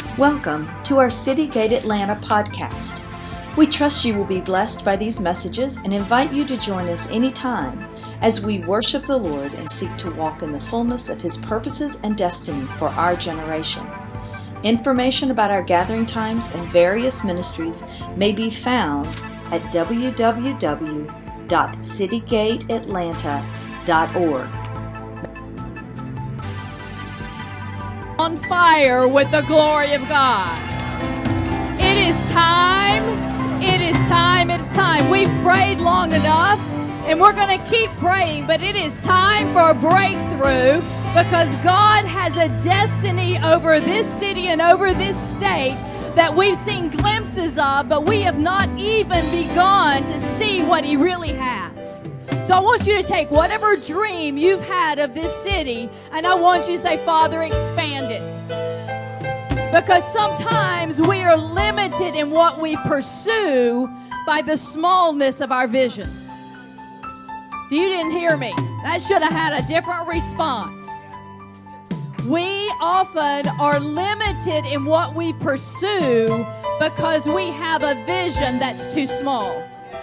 Welcome to our City Gate Atlanta podcast. We trust you will be blessed by these messages and invite you to join us anytime as we worship the Lord and seek to walk in the fullness of His purposes and destiny for our generation. Information about our gathering times and various ministries may be found at www.citygateatlanta.org. On fire with the glory of God. It is time. We've prayed long enough, and we're going to keep praying, but it is time for a breakthrough because God has a destiny over this city and over this state that we've seen glimpses of, but we have not even begun to see what He really has. So I want you to take whatever dream you've had of this city, and I want you to say, Father, expand it. Because sometimes we are limited in what we pursue by the smallness of our vision. You didn't hear me. That should have had a different response. We often are limited in what we pursue because we have a vision that's too small.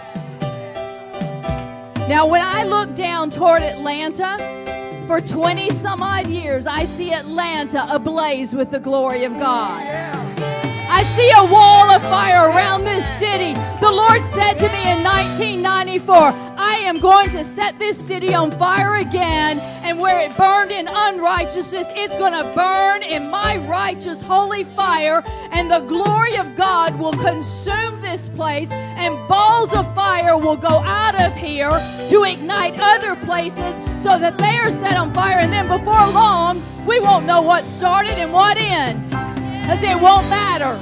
Now, when I look down toward Atlanta, for 20 some odd years, I see Atlanta ablaze with the glory of God. I see a wall of fire around this city. The Lord said to me in 1994, I am going to set this city on fire again, and where it burned in unrighteousness, it's going to burn in my righteous holy fire, and the glory of God will consume this place, and balls of fire will go out of here to ignite other places so that they are set on fire, and then before long, we won't know what started and what ended. Because it won't matter.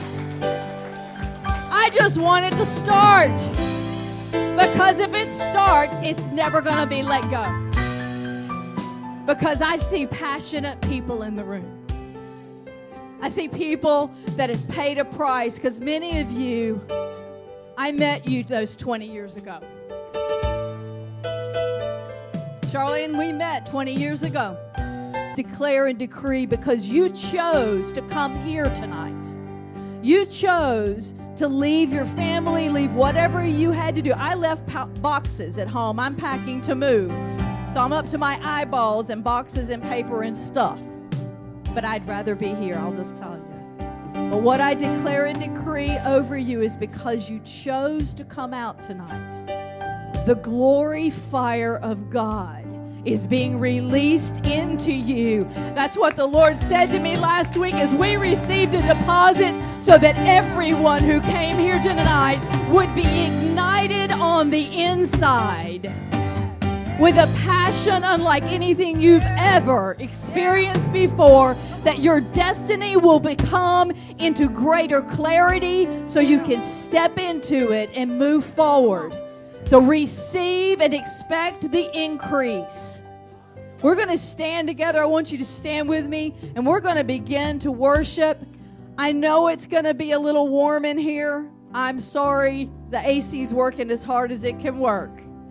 I just want it to start. Because if it starts, it's never going to be let go. Because I see passionate people in the room. I see people that have paid a price. Because many of you, I met you those 20 years ago. Charlene, we met 20 years ago. Declare and decree because you chose to come here tonight. You chose to leave your family, leave whatever you had to do. I left boxes at home. I'm packing to move. So I'm up to my eyeballs in boxes and paper and stuff. But I'd rather be here, I'll just tell you. But what I declare and decree over you is because you chose to come out tonight. The glory fire of God is being released into you. That's what the Lord said to me last week as we received a deposit so that everyone who came here tonight would be ignited on the inside with a passion unlike anything you've ever experienced before, that your destiny will become into greater clarity so you can step into it and move forward. So receive and expect the increase. We're going to stand together. I want you to stand with me, and we're going to begin to worship. I know it's going to be a little warm in here. I'm sorry. The AC's working as hard as it can work.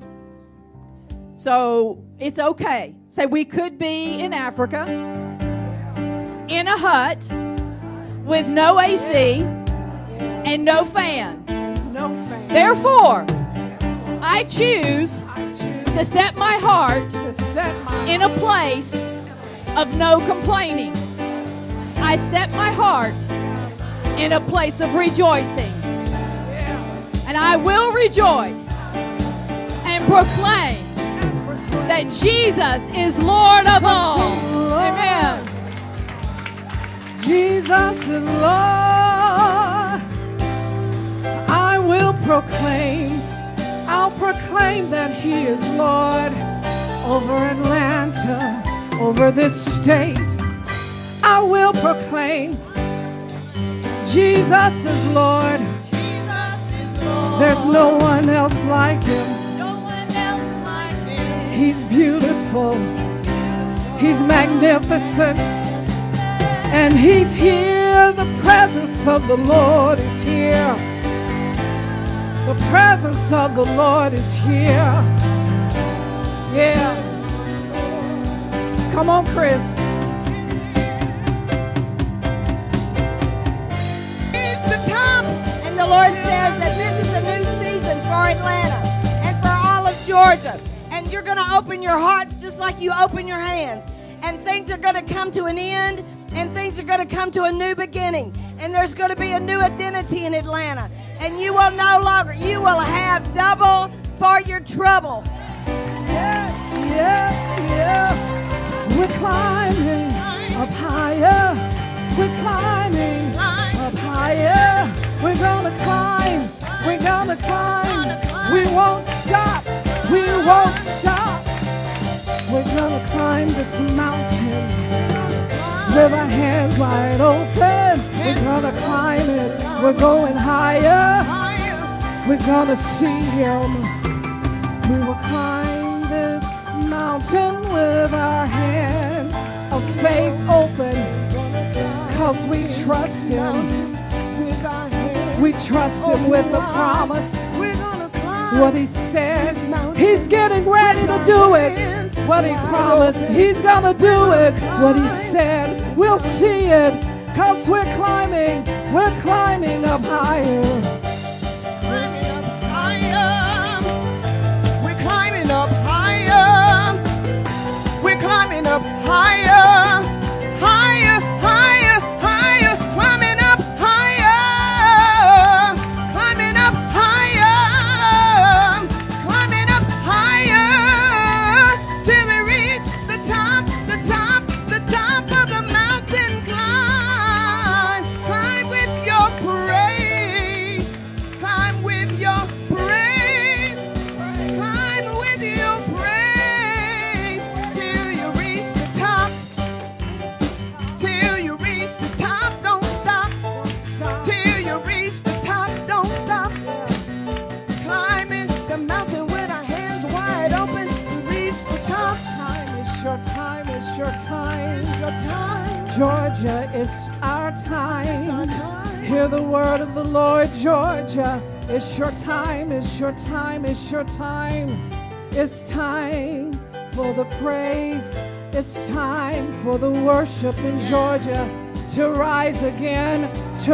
So it's okay. Say, we could be in Africa, in a hut, with no AC and no fan. Therefore, I choose to set my heart in a place of no complaining. I set my heart in a place of rejoicing. And I will rejoice and proclaim that Jesus is Lord of all. Amen. Jesus is Lord. I will proclaim. I'll proclaim that He is Lord over Atlanta, over this state. I will proclaim Jesus is Lord. There's no one else like Him. He's beautiful. He's magnificent. And He's here. The presence of the Lord is here. The presence of the Lord is here. Yeah. Come on, Chris. the Lord says that this is a new season for Atlanta and for all of Georgia. And you're going to open your hearts just like you open your hands. And things are going to come to an end, and things are going to come to a new beginning. And there's going to be a new identity in Atlanta. And you will no longer, you will have double for your trouble. Yeah. We're climbing up higher. We're climbing up higher. We're gonna climb. We're gonna climb. We won't stop. We won't stop. We're gonna climb this mountain with our hands wide open. We're gonna climb it. We're going higher. We're gonna see Him. We will climb this mountain with our hands of faith open, 'cause we trust Him. We trust Him with the promise. What He said, He's getting ready to do it. What He promised, He's gonna do it. What He said, we'll see it, 'cause we're climbing up higher. We're climbing up higher. We're climbing up higher. Higher, higher, higher. Climbing up higher. Climbing up higher. Climbing up higher. Till we reach the top, the top, the top of the mountain. Climb. Climb with your praise. Climb with your praise. Climb with your praise till you reach the top. Till you reach the top, don't stop. Till you reach the top, don't stop. Climbing the mountain with our hands wide open to reach the top. It's your time, it's your time. It's your time. Georgia, it's our It's our time. time. Hear the word of the Lord, Georgia. It's your time, it's your time, it's your time. It's time for the praise. It's time for the worship in Georgia to rise again,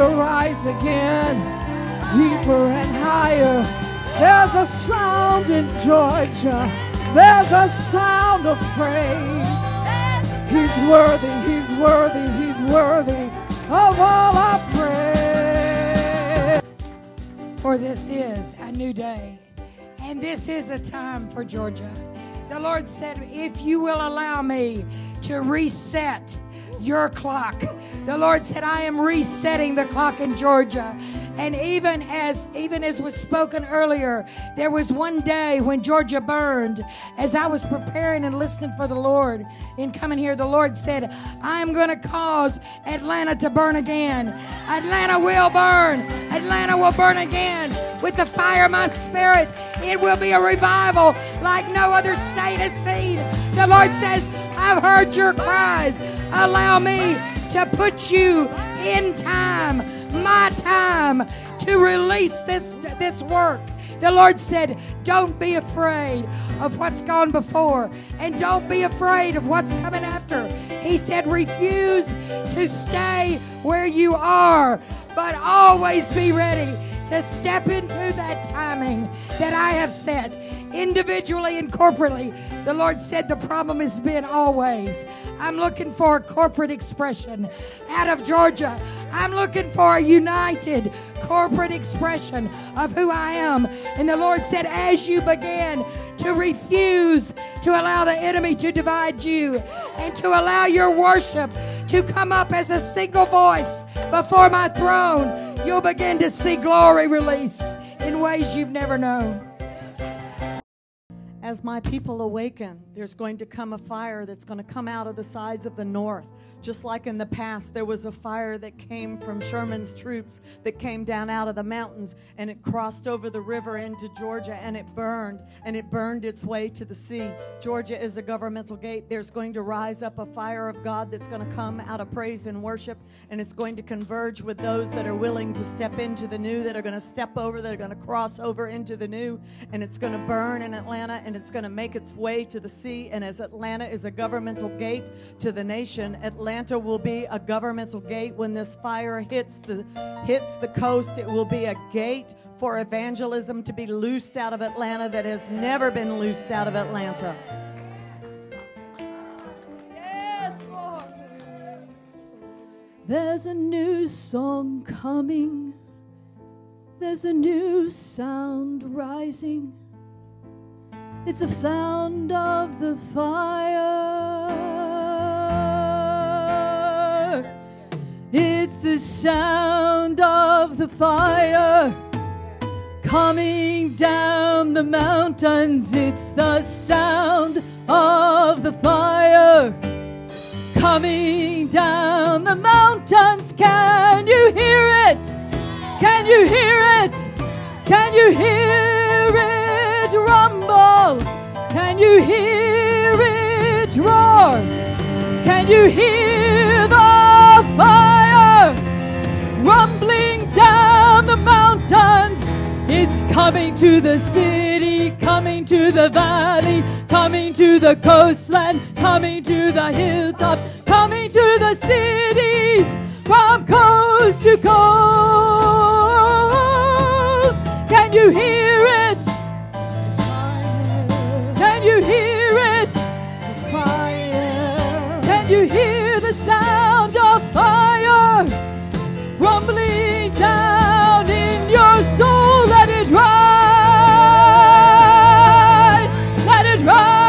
deeper and higher. There's a sound in Georgia. There's a sound of praise. He's worthy, He's worthy, He's worthy of all our praise. For this is a new day, and this is a time for Georgia. The Lord said, if you will allow me to reset your clock, the Lord said, I am resetting the clock in Georgia. And even as was spoken earlier, there was one day when Georgia burned. As I was preparing and listening for the Lord in coming here, the Lord said, I'm going to cause Atlanta to burn again. Atlanta will burn. Atlanta will burn again with the fire of my spirit. It will be a revival like no other state has seen. The Lord says, I've heard your cries. Allow me to put you in time, my time, to release this work. The Lord said, don't be afraid of what's gone before, and don't be afraid of what's coming after. He said, refuse to stay where you are, but always be ready to step into that timing that I have set, individually and corporately. The Lord said the problem has been always. I'm looking for a corporate expression out of Georgia. I'm looking for a united corporate expression of who I am. And the Lord said, as you begin to refuse to allow the enemy to divide you and to allow your worship to come up as a single voice before my throne, you'll begin to see glory released in ways you've never known. As my people awaken, there's going to come a fire that's going to come out of the sides of the north. Just like in the past, there was a fire that came from Sherman's troops that came down out of the mountains, and it crossed over the river into Georgia, and it burned its way to the sea. Georgia is a governmental gate. There's going to rise up a fire of God that's going to come out of praise and worship, and it's going to converge with those that are willing to step into the new, that are going to step over, that are going to cross over into the new, and it's going to burn in Atlanta, and it's going to make its way to the sea. see. And as Atlanta is a governmental gate to the nation, Atlanta will be a governmental gate. When this fire hits the coast, it will be a gate for evangelism to be loosed out of Atlanta that has never been loosed out of Atlanta. Yes, Lord. There's a new song coming. There's a new sound rising. It's the sound of the fire. It's the sound of the fire coming down the mountains. It's the sound of the fire coming down the mountains. Can you hear it? Can you hear it? Can you hear it rumble? Can you hear it roar? Can you hear the fire rumbling down the mountains? It's coming to the city, coming to the valley, coming to the coastline, coming to the hilltops, coming to the cities from coast to coast. Can you hear it? Can you hear it? Can you hear the sound of fire rumbling down in your soul? Let it rise. Let it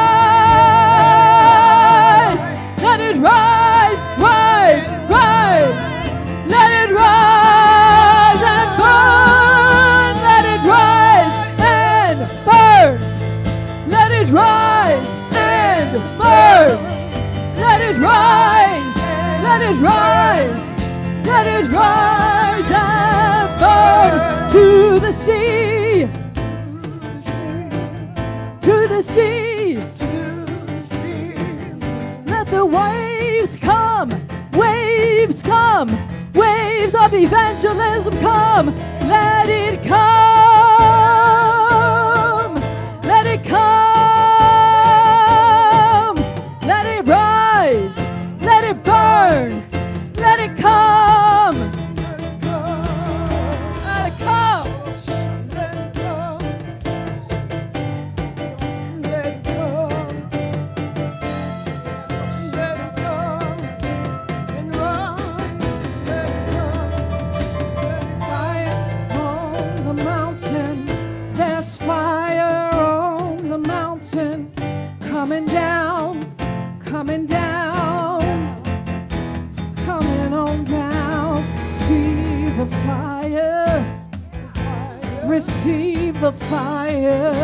rise. Let it rise. Rise. Rise. Let it rise and burn. Let it rise and burn. Let it rise and burn. Let it rise. Let it rise. Let it rise and burn to the sea. To the sea. Let the waves come. Waves come. Waves of evangelism come. Let it come. Let it come. Let it rise. Let it burn. Let it come. Let it come. Fire on the mountain. There's fire on the mountain. Coming down, coming down, coming on down. See the fire. Receive the fire.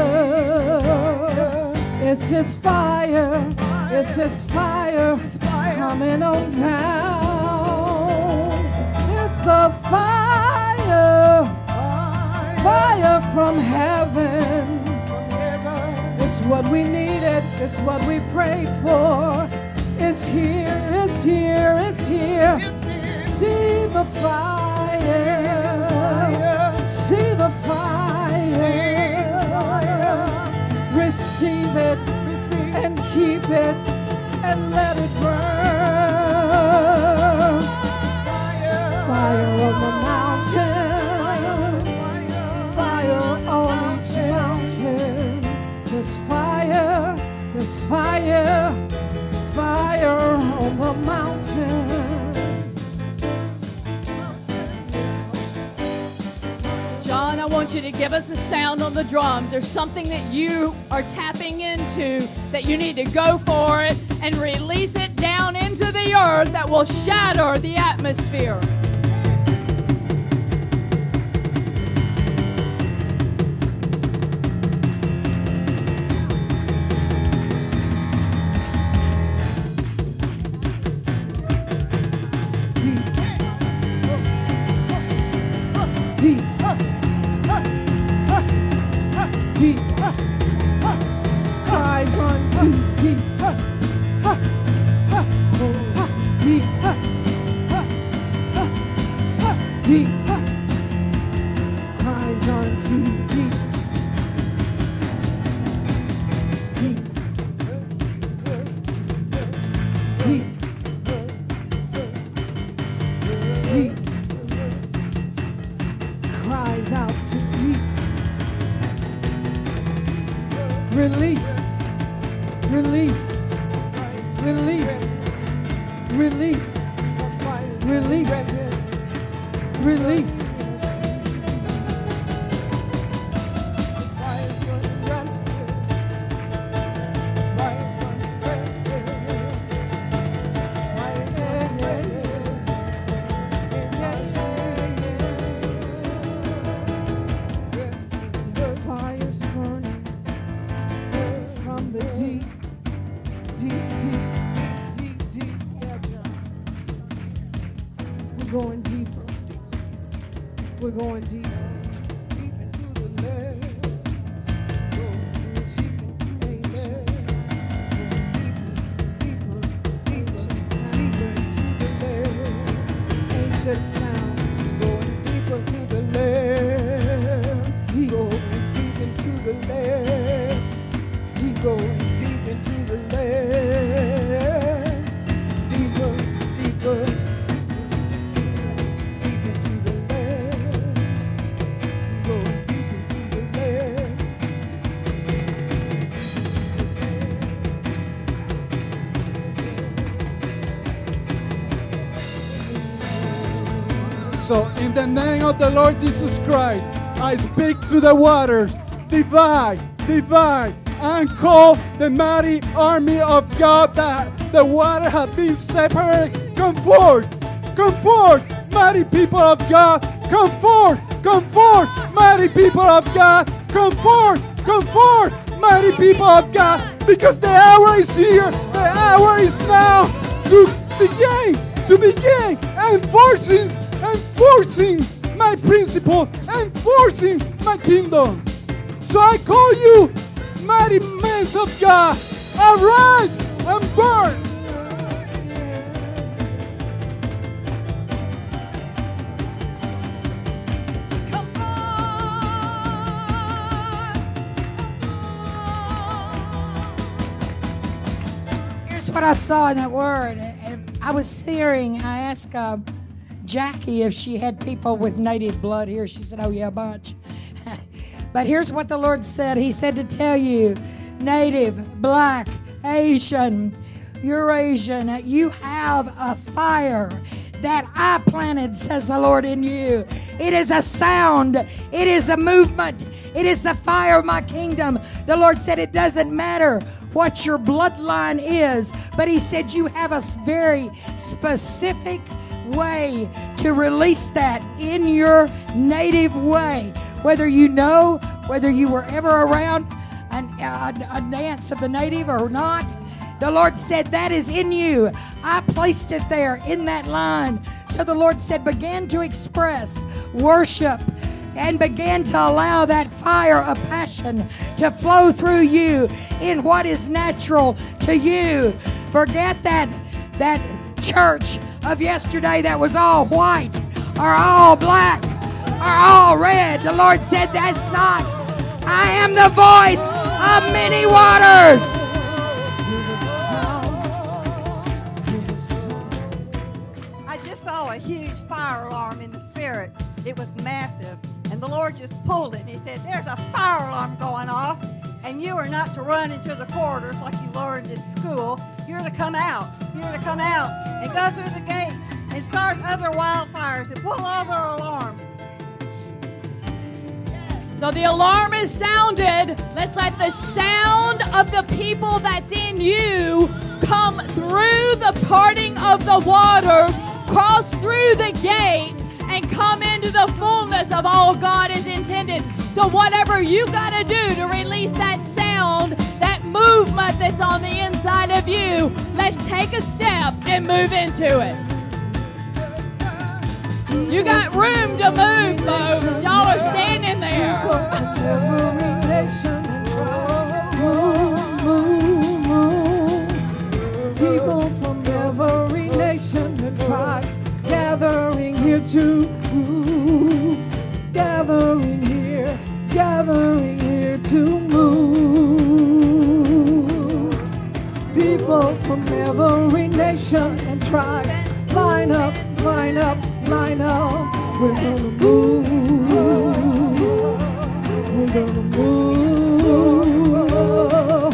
It's His fire. It's His fire. Coming on down. It's the fire. Fire from heaven. It's what we needed. It's what we prayed for. It's here. It's here. It's here. See the fire. See the fire. Receive it and keep it and let it burn. Fire on the mountain. Fire on each mountain. There's fire. There's fire. Fire on the mountain. John, I want you to give us a sound on the drums. There's something that you are tapping into that you need to go for it and release it down into the earth that will shatter the atmosphere. Deep. Deep. Cries on too deep. Deep. release. Fire's burning from the deep, deep, deep, deep, deep. Yeah, John. We're going deeper. We're going deeper. Deep into the land. Ancient sounds. Going deeper to the land. Deep. Going deep into the land. Deep. Going deep into the land. Deeper, deeper. Deep into the land. Going deep into the land. So, in the name of the Lord Jesus Christ, I speak to the waters, divide, divide, and call the mighty army of God that the water has been separated. Come forth, mighty people of God. Come forth, mighty people of God. Come forth, mighty people of God. Because the hour is here, the hour is now to begin enforcing my principle, enforcing my kingdom. So I call you, mighty men of God, arise and burn. Here's what I saw in that word. I was hearing, I asked Jackie if she had people with native blood here. She said, oh yeah, a bunch. But here's what the Lord said. He said to tell you, native, black, Asian, Eurasian, you have a fire that I planted, says the Lord, in you. It is a sound. It is a movement. It is the fire of my kingdom. The Lord said it doesn't matter what your bloodline is, but He said you have a very specific way to release that in your native way. Whether you know, whether you were ever around a dance of the native or not, the Lord said that is in you. I placed it there in that line. So the Lord said, begin to express worship and begin to allow that fire of passion to flow through you in what is natural to you. Forget that church of yesterday that was all white or all black or all red. The Lord said, that's not. I am the voice of many waters. I just saw a huge fire alarm in the spirit. It was massive. And the Lord just pulled it. And He said, there's a fire alarm going off. And you are not to run into the corridors like you learned in school. You're to come out. You're to come out and go through the gates and start other wildfires and pull all their alarms. So the alarm is sounded. Let's let the sound of the people that's in you come through the parting of the waters, cross through the gates, and come into the fullness of all God has intended. So whatever you got to do to release that sound, that movement that's on the inside of you, let's take a step and move into it. You got room to move, folks. Y'all are standing there. People from every nation and tribe gathering here to move. Gathering here to move. People from every nation and tribe, line up, line up, line up. We're gonna move. We're gonna move.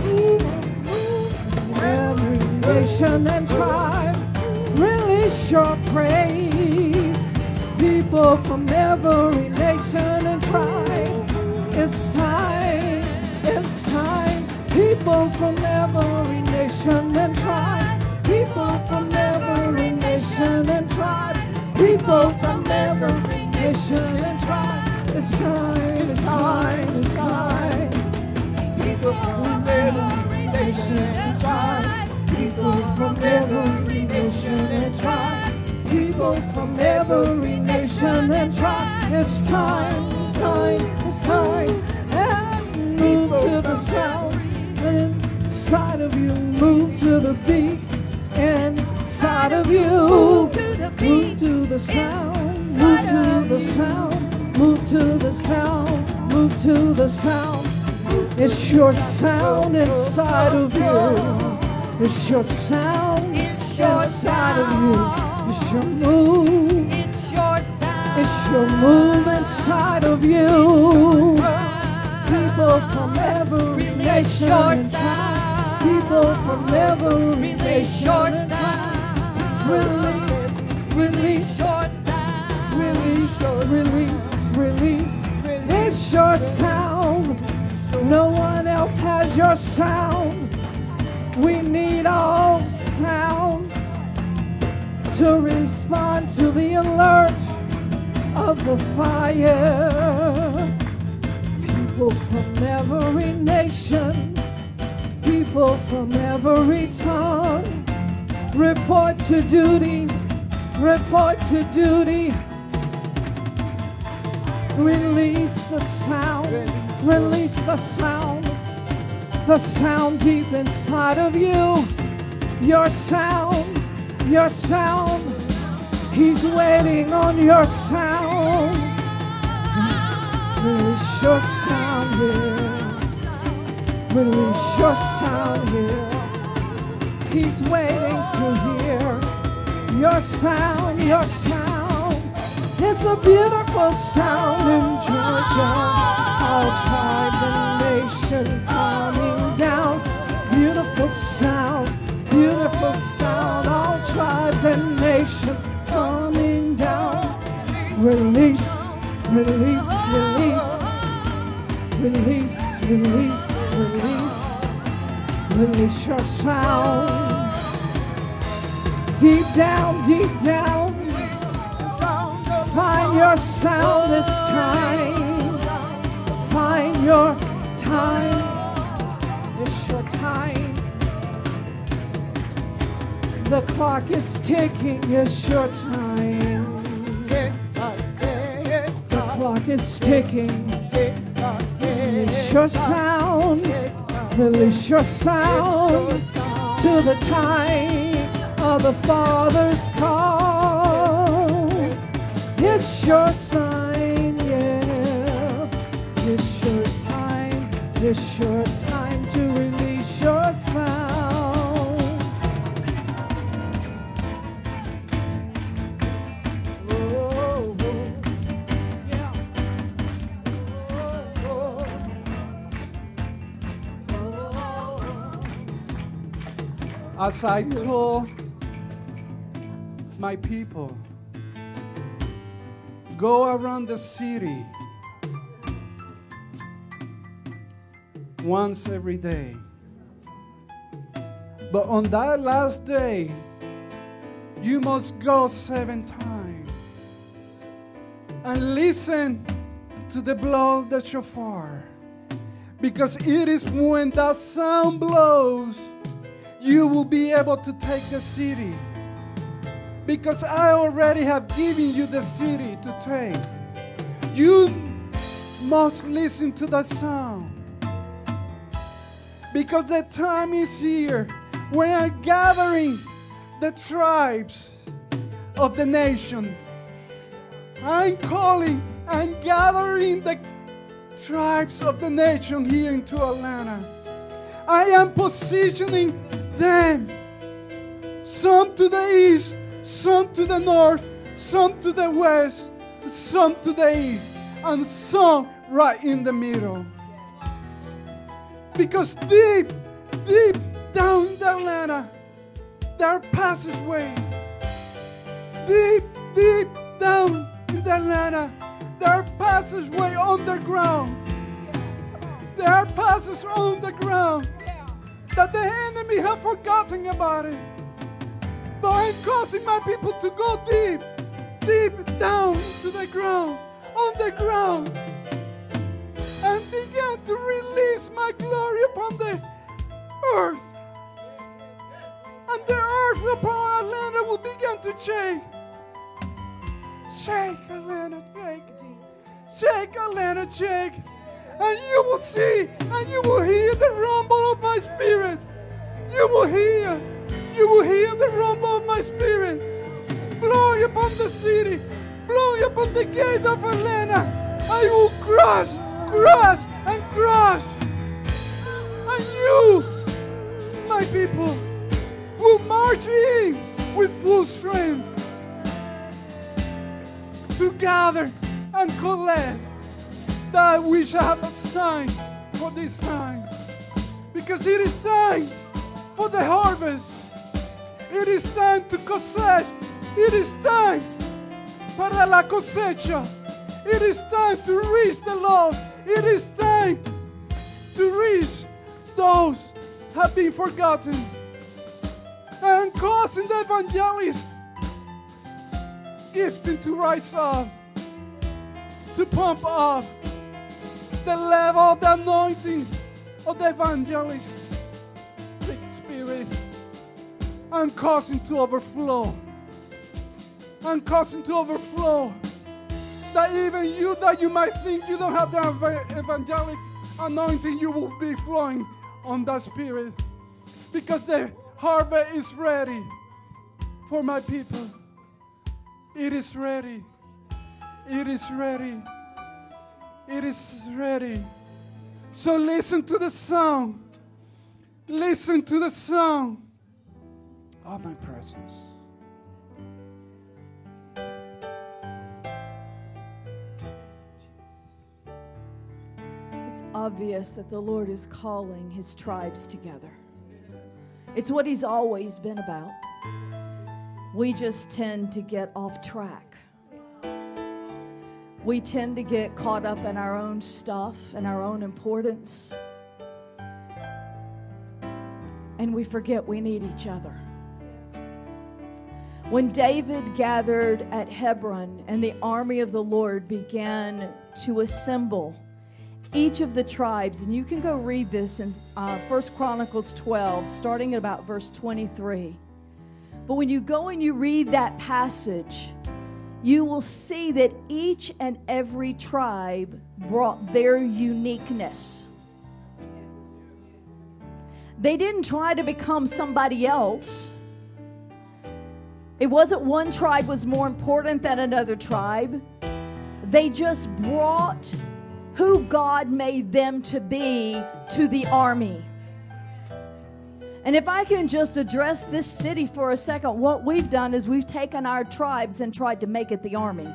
Every nation and tribe, release your praise. People people from every nation and tribe. It's time, it's time. People from every nation and tribe. People from every nation and tribe. People from every nation and tribe. It's time, it's time, it's time. People from every nation and tribe. People from every nation and tribe. People from every nation and tribe. It's time, it's time, it's time. And move to the sound inside of you. Move to the beat inside of you. Move to the sound. Move to the sound. Move to the sound. Move to the sound. It's your sound inside of you. It's your sound inside of you. It's your move. It's your sound. It's your move inside of you. People from every nation and tribe. People from every nation and tribe. Release, release your sound. Release, release, release. It's your sound. No one else has your sound. We need all sounds to respond to the alert of the fire. People from every nation, people from every tongue, report to duty, report to duty. Release the sound, release the sound deep inside of you. Your sound, your sound. He's waiting on your sound. Release your sound here. Release your sound here. He's waiting to hear your sound, your sound. It's a beautiful sound in Georgia. All tribes and nation coming down. Beautiful sound, beautiful sound. All tribes and nation coming down. Release, release, release. Release, release, release. Release your sound. Deep down, deep down. Find your sound this time. Find your time. It's your time. The clock is ticking. It's your time. The clock is ticking. Release your sound. Release your sound to the time of the Father's call. It's your time, yeah. It's your time. It's your time to release your sound. Oh, yeah. As I told my people, go around the city once every day. But on that last day, you must go 7 times and listen to the blow of the shofar. Because it is when that sound blows, you will be able to take the city. Because I already have given you the city to take. You must listen to the sound. Because the time is here when I'm gathering the tribes of the nations. I'm calling and gathering the tribes of the nation here into Atlanta. I am positioning them, some to the east, some to the north, some to the west, some to the east, and some right in the middle. Because deep, deep down in Atlanta, there are passageways. Deep, deep down in in Atlanta, there are passageways underground. There are passages underground that the enemy have forgotten about it. But I'm causing my people to go deep, deep down to the ground, underground, and begin to release my glory upon the earth. And the earth upon Atlanta will begin to shake. Shake, Atlanta, shake. Shake, Atlanta, shake. And you will see, and you will hear the rumble of my spirit. You will hear the rumble of my spirit. Blowing upon the city, blowing upon the gate of Atlanta. I will crush, and crush. And you, my people, will march in with full strength to gather and collect that we shall have a sign for this time. Because it is time for the harvest. It is time to cosecha. It is time para la cosecha. It is time to reach the lost. It is time to reach those who have been forgotten. And causing the evangelist gifting to rise up, to pump up the level of the anointing of the evangelist spirit, and causing to overflow. And causing to overflow. That even you, that you might think you don't have the evangelic anointing, you will be flowing on that spirit. Because the harvest is ready for my people. It is ready. It is ready. It is ready. So listen to the sound. Listen to the sound of my presence. It's obvious that the Lord is calling His tribes together. It's what He's always been about. We just tend to get off track. We tend to get caught up in our own stuff and our own importance. And we forget we need each other. When David gathered at Hebron and the army of the Lord began to assemble, each of the tribes, and you can go read this in 1 Chronicles 12, starting at about verse 23. But when you go and you read that passage, you will see that each and every tribe brought their uniqueness. They didn't try to become somebody else. It wasn't one tribe was more important than another tribe. They just brought who God made them to be to the army. And if I can just address this city for a second, what we've done is we've taken our tribes and tried to make it the army.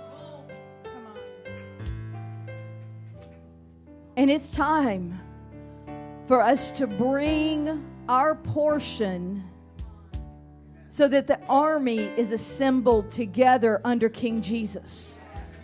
And it's time for us to bring our portion so that the army is assembled together under King Jesus.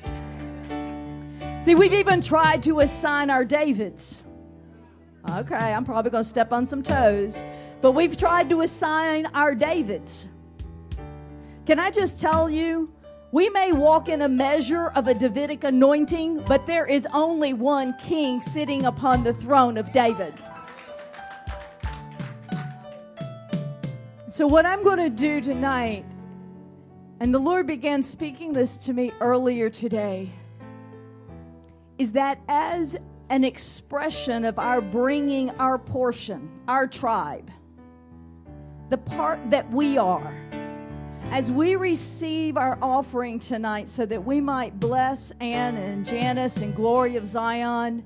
See, we've even tried to assign our Davids. Okay, I'm probably going to step on some toes. But we've tried to assign our Davids. Can I just tell you, we may walk in a measure of a Davidic anointing, but there is only one king sitting upon the throne of David. So what I'm going to do tonight, and the Lord began speaking this to me earlier today, is that as an expression of our bringing our portion, our tribe, the part that we are, as we receive our offering tonight so that we might bless Ann and Janice and Glory of Zion,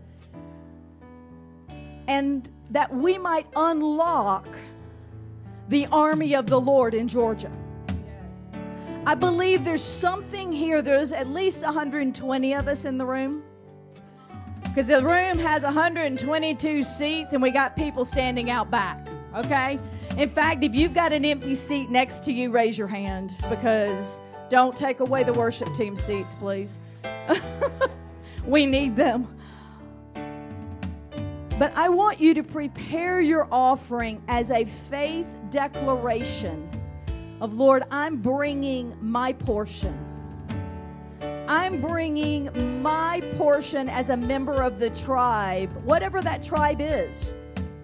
and that we might unlock the army of the Lord in Georgia. I believe there's something here. There's at least 120 of us in the room. Because the room has 122 seats and we got people standing out back, okay? In fact, if you've got an empty seat next to you, raise your hand, because Don't take away the worship team seats, please. We need them. But I want you to prepare your offering as a faith declaration of, Lord, I'm bringing my portion. I'm bringing my portion as a member of the tribe, whatever that tribe is.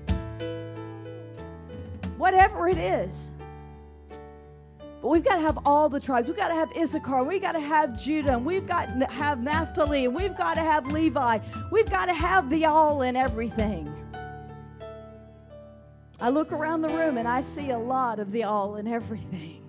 Whatever it is. But we've got to have all the tribes. We've got to have Issachar. We've got to have Judah. And we've got to have Naphtali. And we've got to have Levi. We've got to have the all in everything. I look around the room and I see a lot of the all in everything.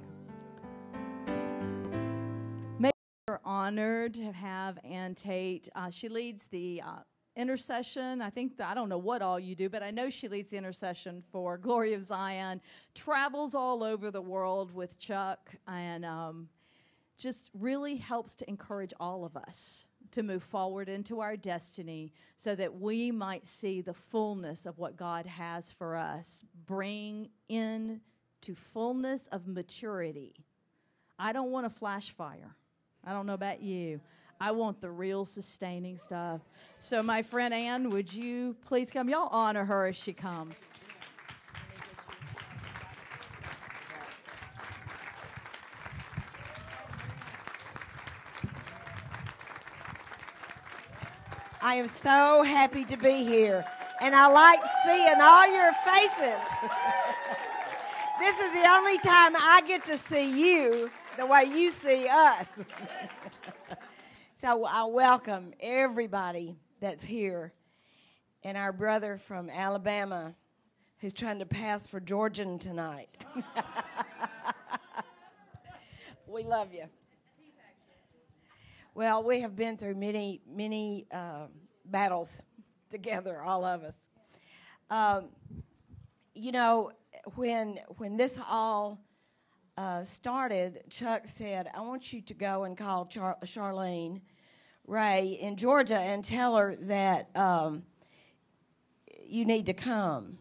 We're honored to have Ann Tate. She leads the intercession. I don't know what all you do, but I know she leads the intercession for Glory of Zion, travels all over the world with Chuck, and just really helps to encourage all of us to move forward into our destiny so that we might see the fullness of what God has for us, bring in to fullness of maturity. I don't want a flash fire. I don't know about you. I want the real sustaining stuff. So my friend Ann, would you please come? Y'all honor her as she comes. I am so happy to be here, and I like seeing all your faces. This is the only time I get to see you the way you see us. So I welcome everybody that's here, and our brother from Alabama who's trying to pass for Georgian tonight. We love you. Well, we have been through many battles together, all of us. You know, when this all started, Chuck said, I want you to go and call Charlene Ray in Georgia and tell her that you need to come.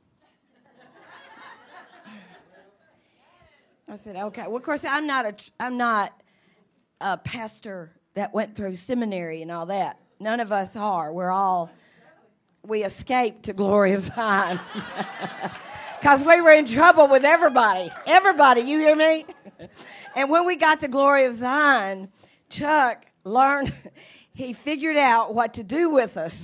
I said, okay. Well, of course, I'm not a pastor that went through seminary and all that. None of us are. We escaped to Glory of Zion. Because we were in trouble with everybody. Everybody, you hear me? And when we got to Glory of Zion, Chuck learned, he figured out what to do with us.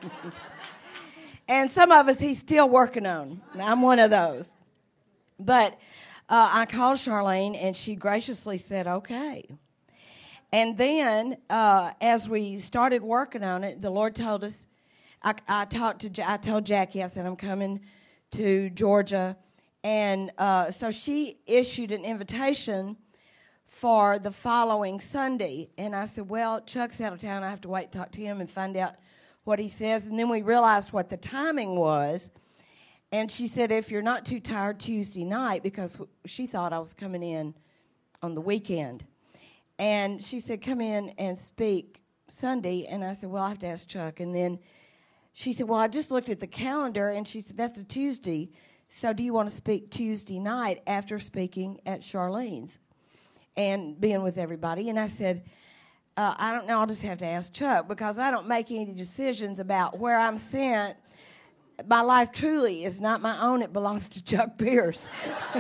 And some of us he's still working on. I'm one of those. But I called Charlene, and she graciously said, okay. And then as we started working on it, the Lord told us, I told Jackie, I said, I'm coming to Georgia. And so she issued an invitation for the following Sunday. And I said, well, Chuck's out of town. I have to wait to talk to him and find out what he says. And then we realized what the timing was. And she said, if you're not too tired, Tuesday night, because she thought I was coming in on the weekend. And she said, come in and speak Sunday. And I said, well, I have to ask Chuck. And then she said, well, I just looked at the calendar, and she said, that's a Tuesday. So do you want to speak Tuesday night after speaking at Charlene's and being with everybody? And I said, I don't know. I'll just have to ask Chuck, because I don't make any decisions about where I'm sent. My life truly is not my own. It belongs to Chuck Pierce.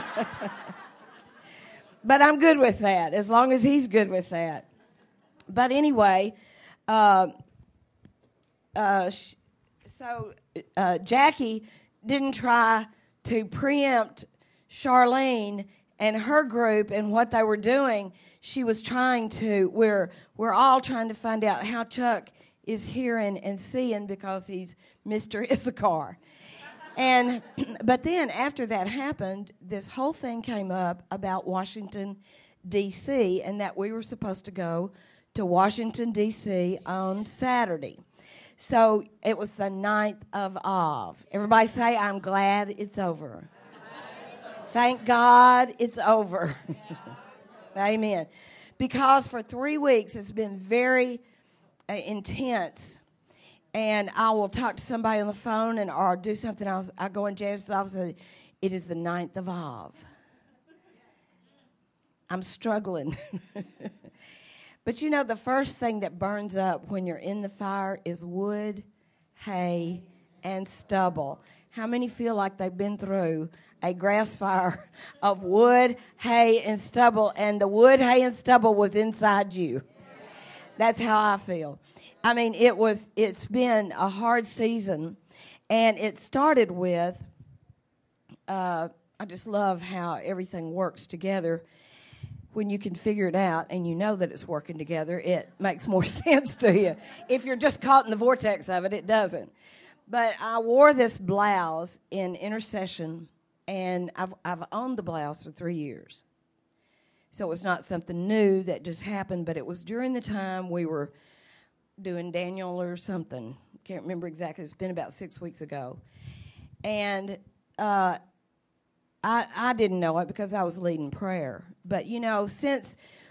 But I'm good with that, as long as he's good with that. But anyway, so Jackie didn't try to preempt Charlene and her group and what they were doing. She was trying to, we're all trying to find out how Chuck is hearing and seeing, because he's Mr. Issachar. And but then after that happened, this whole thing came up about Washington, D.C., and that we were supposed to go to Washington, D.C. on Saturday. So it was the 9th of Av. Everybody say, I'm glad it's over. Thank God it's over. Amen. Because for 3 weeks it's been very intense. And I will talk to somebody on the phone or do something else. I go in Janice's office and say, it is the 9th of Av. I'm struggling. But you know, the first thing that burns up when you're in the fire is wood, hay, and stubble. How many feel like they've been through a grass fire of wood, hay, and stubble, and the wood, hay, and stubble was inside you? That's how I feel. I mean, it's been a hard season, and it started with, I just love how everything works together. When you can figure it out and you know that it's working together, it makes more sense to you. If you're just caught in the vortex of it, it doesn't. But I wore this blouse in intercession, and I've owned the blouse for 3 years. So it was not something new that just happened, but it was during the time we were doing Daniel or something. Can't remember exactly. It's been about 6 weeks ago. And I didn't know it because I was leading prayer. But, you know, since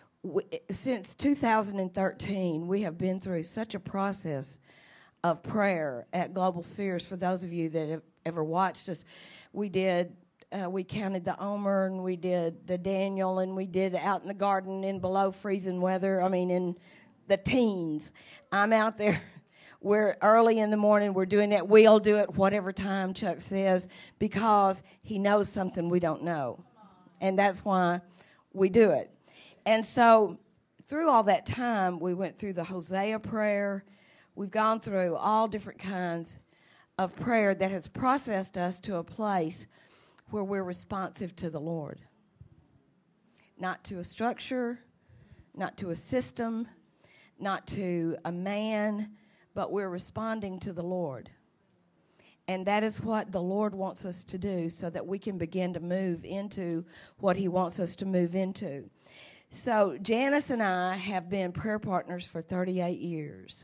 2013, we have been through such a process of prayer at Global Spheres. For those of you that have ever watched us, we counted the Omer, and we did the Daniel, and we did out in the garden in below freezing weather. I mean, in the teens. I'm out there. We're early in the morning. We're doing that. We'll do it whatever time Chuck says because he knows something we don't know. And that's why we do it. And so through all that time, we went through the Hosea prayer. We've gone through all different kinds of prayer that has processed us to a place where we're responsive to the Lord. Not to a structure, not to a system, not to a man, but we're responding to the Lord. And that is what the Lord wants us to do so that we can begin to move into what he wants us to move into. So Janice and I have been prayer partners for 38 years.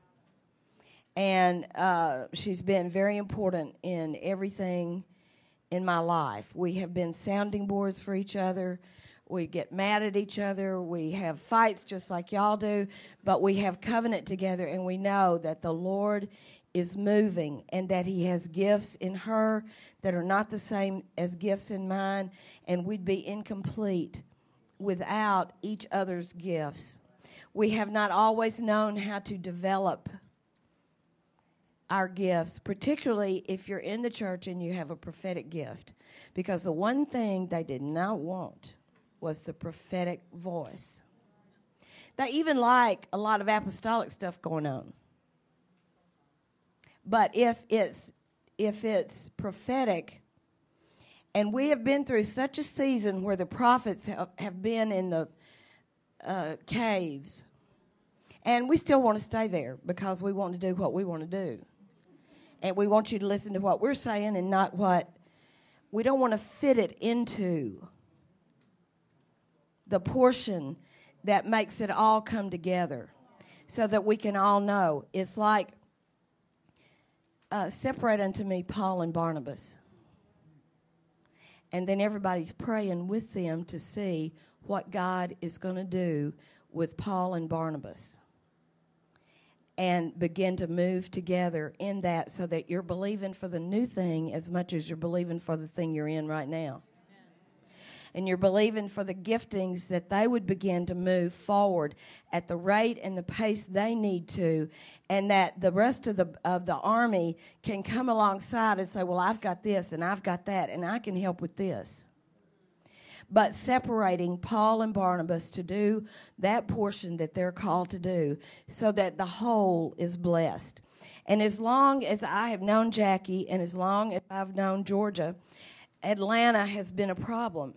And she's been very important in everything in my life. We have been sounding boards for each other. We get mad at each other. We have fights just like y'all do, but we have covenant together, and we know that the Lord is moving and that he has gifts in her that are not the same as gifts in mine, and we'd be incomplete without each other's gifts. We have not always known how to develop our gifts, particularly if you're in the church and you have a prophetic gift, because the one thing they did not want was the prophetic voice. They even like a lot of apostolic stuff going on. But if it's prophetic, and we have been through such a season where the prophets have been in the caves, and we still want to stay there because we want to do what we want to do. And we want you to listen to what we're saying and not what we don't want to fit it into the portion that makes it all come together so that we can all know. It's like, separate unto me Paul and Barnabas. And then everybody's praying with them to see what God is going to do with Paul and Barnabas. And begin to move together in that so that you're believing for the new thing as much as you're believing for the thing you're in right now. And you're believing for the giftings that they would begin to move forward at the rate and the pace they need to, and that the rest of the army can come alongside and say, well, I've got this and I've got that and I can help with this. But separating Paul and Barnabas to do that portion that they're called to do so that the whole is blessed. And as long as I have known Jackie and as long as I've known Georgia, Atlanta has been a problem.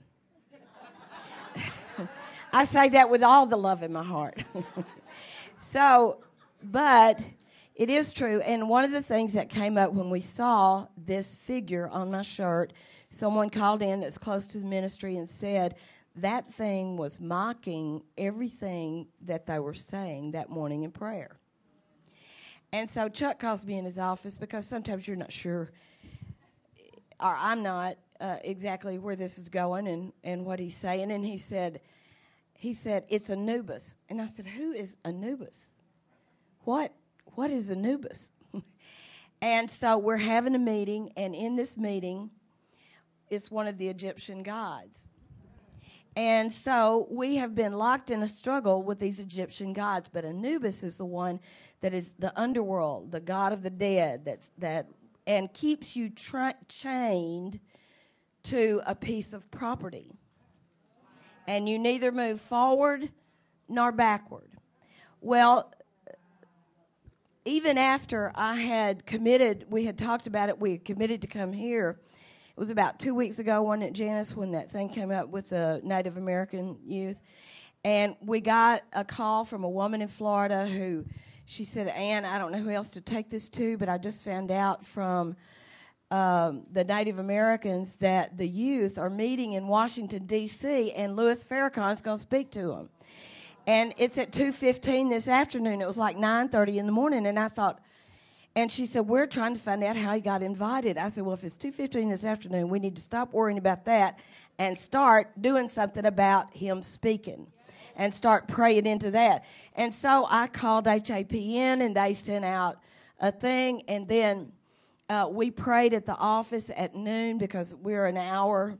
I say that with all the love in my heart. But it is true. And one of the things that came up when we saw this figure on my shirt, someone called in that's close to the ministry and said that thing was mocking everything that they were saying that morning in prayer. And so Chuck calls me in his office because sometimes you're not sure, or I'm not, exactly where this is going and what he's saying. And he said, it's Anubis. And I said, who is Anubis? What is Anubis? And so we're having a meeting, and in this meeting, it's one of the Egyptian gods. And so we have been locked in a struggle with these Egyptian gods. But Anubis is the one that is the underworld, the god of the dead, and keeps you chained to a piece of property. And you neither move forward nor backward. Well, even after I had committed, we had talked about it, we had committed to come here. It was about 2 weeks ago, wasn't it, Janice, when that thing came up with the Native American youth? And we got a call from a woman in Florida who, she said, Ann, I don't know who else to take this to, but I just found out from the Native Americans that the youth are meeting in Washington, D.C., and Louis Farrakhan's going to speak to them. And it's at 2:15 this afternoon. It was like 9:30 in the morning, and I thought, and she said, we're trying to find out how he got invited. I said, well, if it's 2:15 this afternoon, we need to stop worrying about that and start doing something about him speaking and start praying into that. And so I called HAPN, and they sent out a thing, and then we prayed at the office at noon because we're an hour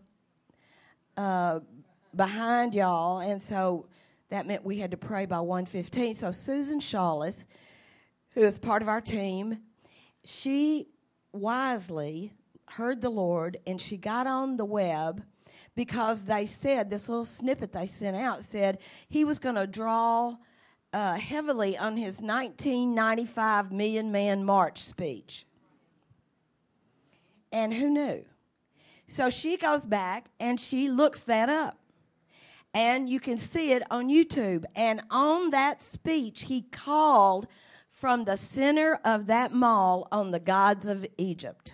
behind y'all, and so that meant we had to pray by 1:15. So Susan Shawless, who is part of our team, she wisely heard the Lord, and she got on the web because they said, this little snippet they sent out said he was going to draw heavily on his 1995 Million Man March speech. And who knew? So she goes back and she looks that up. And you can see it on YouTube. And on that speech, he called from the center of that mall on the gods of Egypt.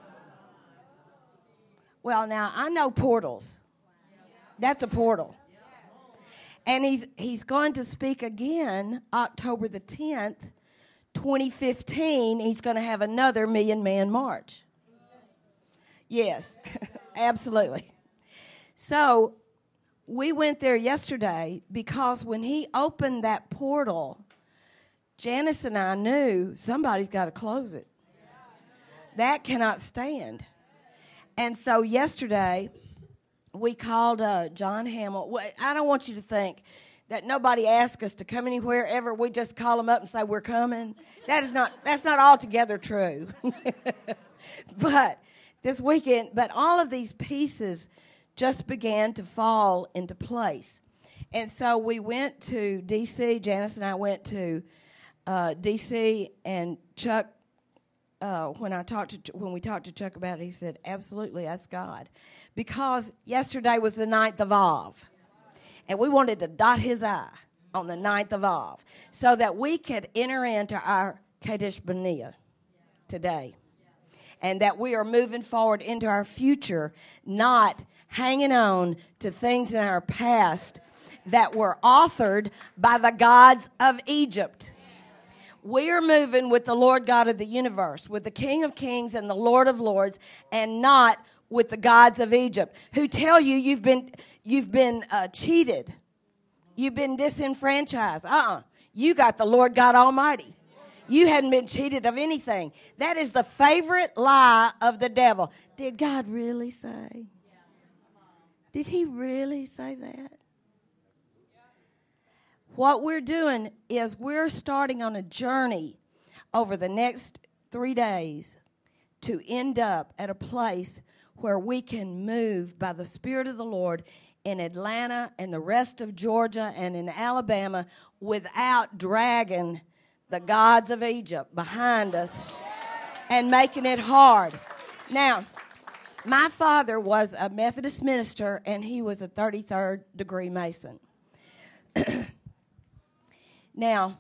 Well, now, I know portals. That's a portal. And he's going to speak again October the 10th, 2015. He's going to have another Million Man March. Yes, absolutely. So we went there yesterday because when he opened that portal, Janice and I knew somebody's got to close it. That cannot stand. And so yesterday, we called John Hamill. I don't want you to think that nobody asked us to come anywhere ever. We just call them up and say we're coming. That's not altogether true. But this weekend, but all of these pieces just began to fall into place. And so we went to D.C. Janice and I went to D.C. and Chuck, when we talked to Chuck about it, he said, absolutely, that's God. Because yesterday was the 9th of Av. And we wanted to dot his I on the 9th of Av so that we could enter into our Kadesh Barnea today. And that we are moving forward into our future, not hanging on to things in our past that were authored by the gods of Egypt. We are moving with the Lord God of the universe, with the King of Kings and the Lord of Lords, and not with the gods of Egypt, who tell you you've been cheated, you've been disenfranchised. You got the Lord God Almighty. You hadn't been cheated of anything. That is the favorite lie of the devil. Did God really say? Did he really say that? What we're doing is we're starting on a journey over the next 3 days to end up at a place where we can move by the Spirit of the Lord in Atlanta and the rest of Georgia and in Alabama without dragging the gods of Egypt behind us and making it hard. Now, my father was a Methodist minister, and he was a 33rd degree Mason. Now,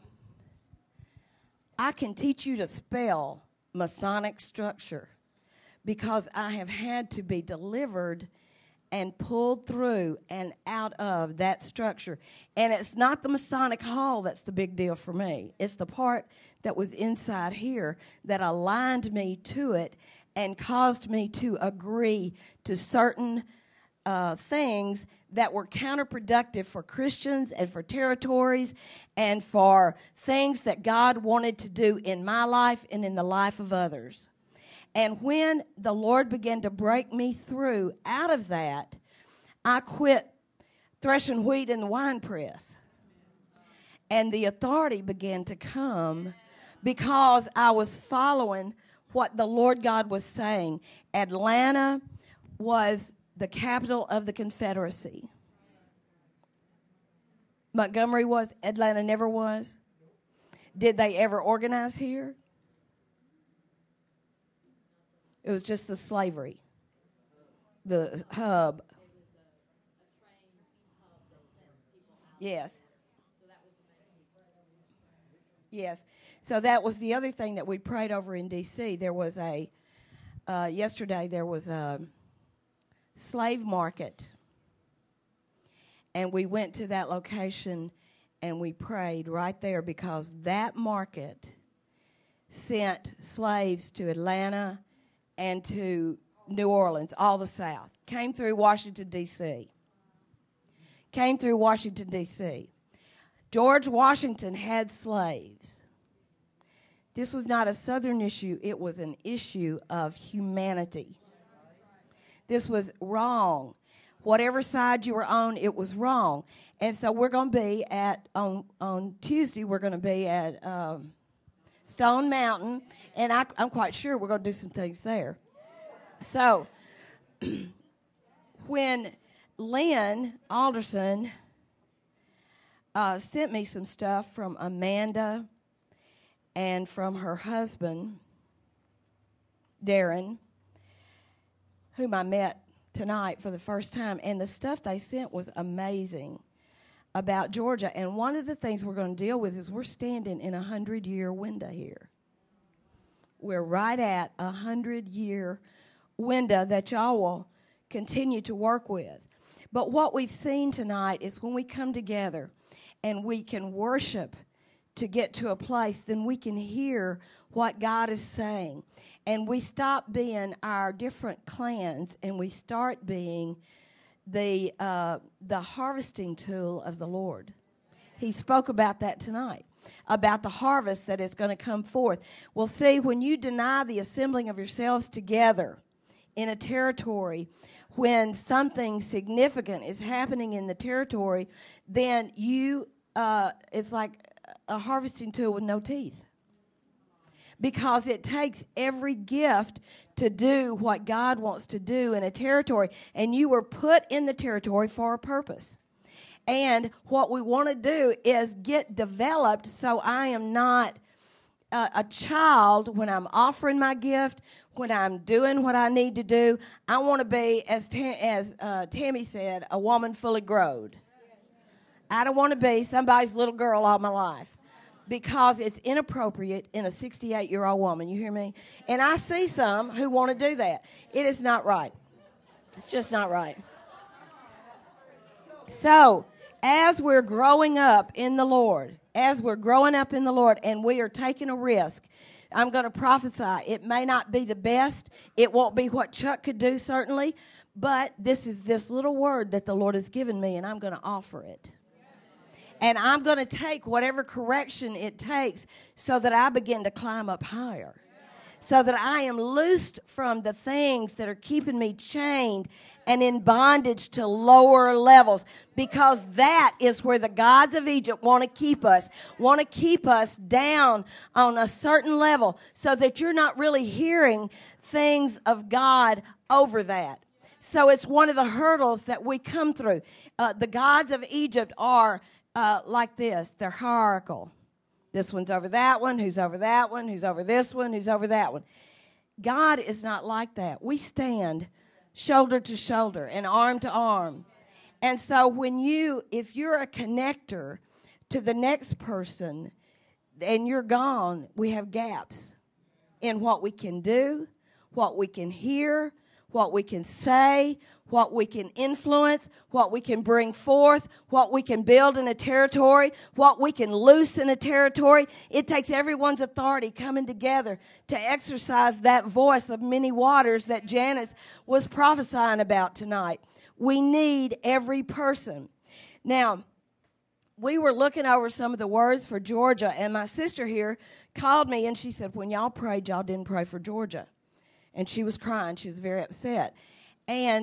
I can teach you to spell Masonic structure because I have had to be delivered and pulled through and out of that structure. And it's not the Masonic Hall that's the big deal for me. It's the part that was inside here that aligned me to it and caused me to agree to certain things that were counterproductive for Christians and for territories and for things that God wanted to do in my life and in the life of others. And when the Lord began to break me through out of that, I quit threshing wheat in the winepress. And the authority began to come because I was following what the Lord God was saying. Atlanta was the capital of the Confederacy. Montgomery was, Atlanta never was. Did they ever organize here? It was just the slavery, the hub. Yes. Yes. So that was the other thing that we prayed over in D.C. There was yesterday there was a slave market. And we went to that location and we prayed right there because that market sent slaves to Atlanta and to New Orleans, all the South. Came through Washington, D.C. George Washington had slaves. This was not a Southern issue. It was an issue of humanity. This was wrong. Whatever side you were on, it was wrong. And so we're going to be on Tuesday, we're going to be at Stone Mountain, and I'm quite sure we're going to do some things there. So when Lynn Alderson sent me some stuff from Amanda and from her husband, Darren, whom I met tonight for the first time, and the stuff they sent was amazing about Georgia. And one of the things we're going to deal with is we're standing in a 100-year window here. We're right at a 100-year window that y'all will continue to work with. But what we've seen tonight is when we come together and we can worship to get to a place, then we can hear what God is saying. And we stop being our different clans and we start being the harvesting tool of the Lord. He spoke about that tonight, about the harvest that is going to come forth. Well, see, when you deny the assembling of yourselves together in a territory, when something significant is happening in the territory, then it's like a harvesting tool with no teeth. Because it takes every gift to do what God wants to do in a territory. And you were put in the territory for a purpose. And what we want to do is get developed so I am not a child when I'm offering my gift, when I'm doing what I need to do. I want to be, as Tammy said, a woman fully growed. I don't want to be somebody's little girl all my life. Because it's inappropriate in a 68-year-old woman. You hear me? And I see some who want to do that. It is not right. It's just not right. So, as we're growing up in the Lord, and we are taking a risk, I'm going to prophesy. It may not be the best. It won't be what Chuck could do, certainly. But this is this little word that the Lord has given me, and I'm going to offer it. And I'm going to take whatever correction it takes so that I begin to climb up higher. So that I am loosed from the things that are keeping me chained and in bondage to lower levels. Because that is where the gods of Egypt want to keep us down on a certain level so that you're not really hearing things of God over that. So it's one of the hurdles that we come through. The gods of Egypt are like this. They're hierarchical. This one's over that one, who's over that one, who's over this one, who's over that one. God is not like that. We stand shoulder to shoulder and arm to arm. And so if you're a connector to the next person and you're gone, we have gaps in what we can do, what we can hear, what we can say, what we can influence, what we can bring forth, what we can build in a territory, what we can loose in a territory. It takes everyone's authority coming together to exercise that voice of many waters that Janice was prophesying about tonight. We need every person. Now, we were looking over some of the words for Georgia, and my sister here called me, and she said, when y'all prayed, y'all didn't pray for Georgia. And she was crying. She was very upset. And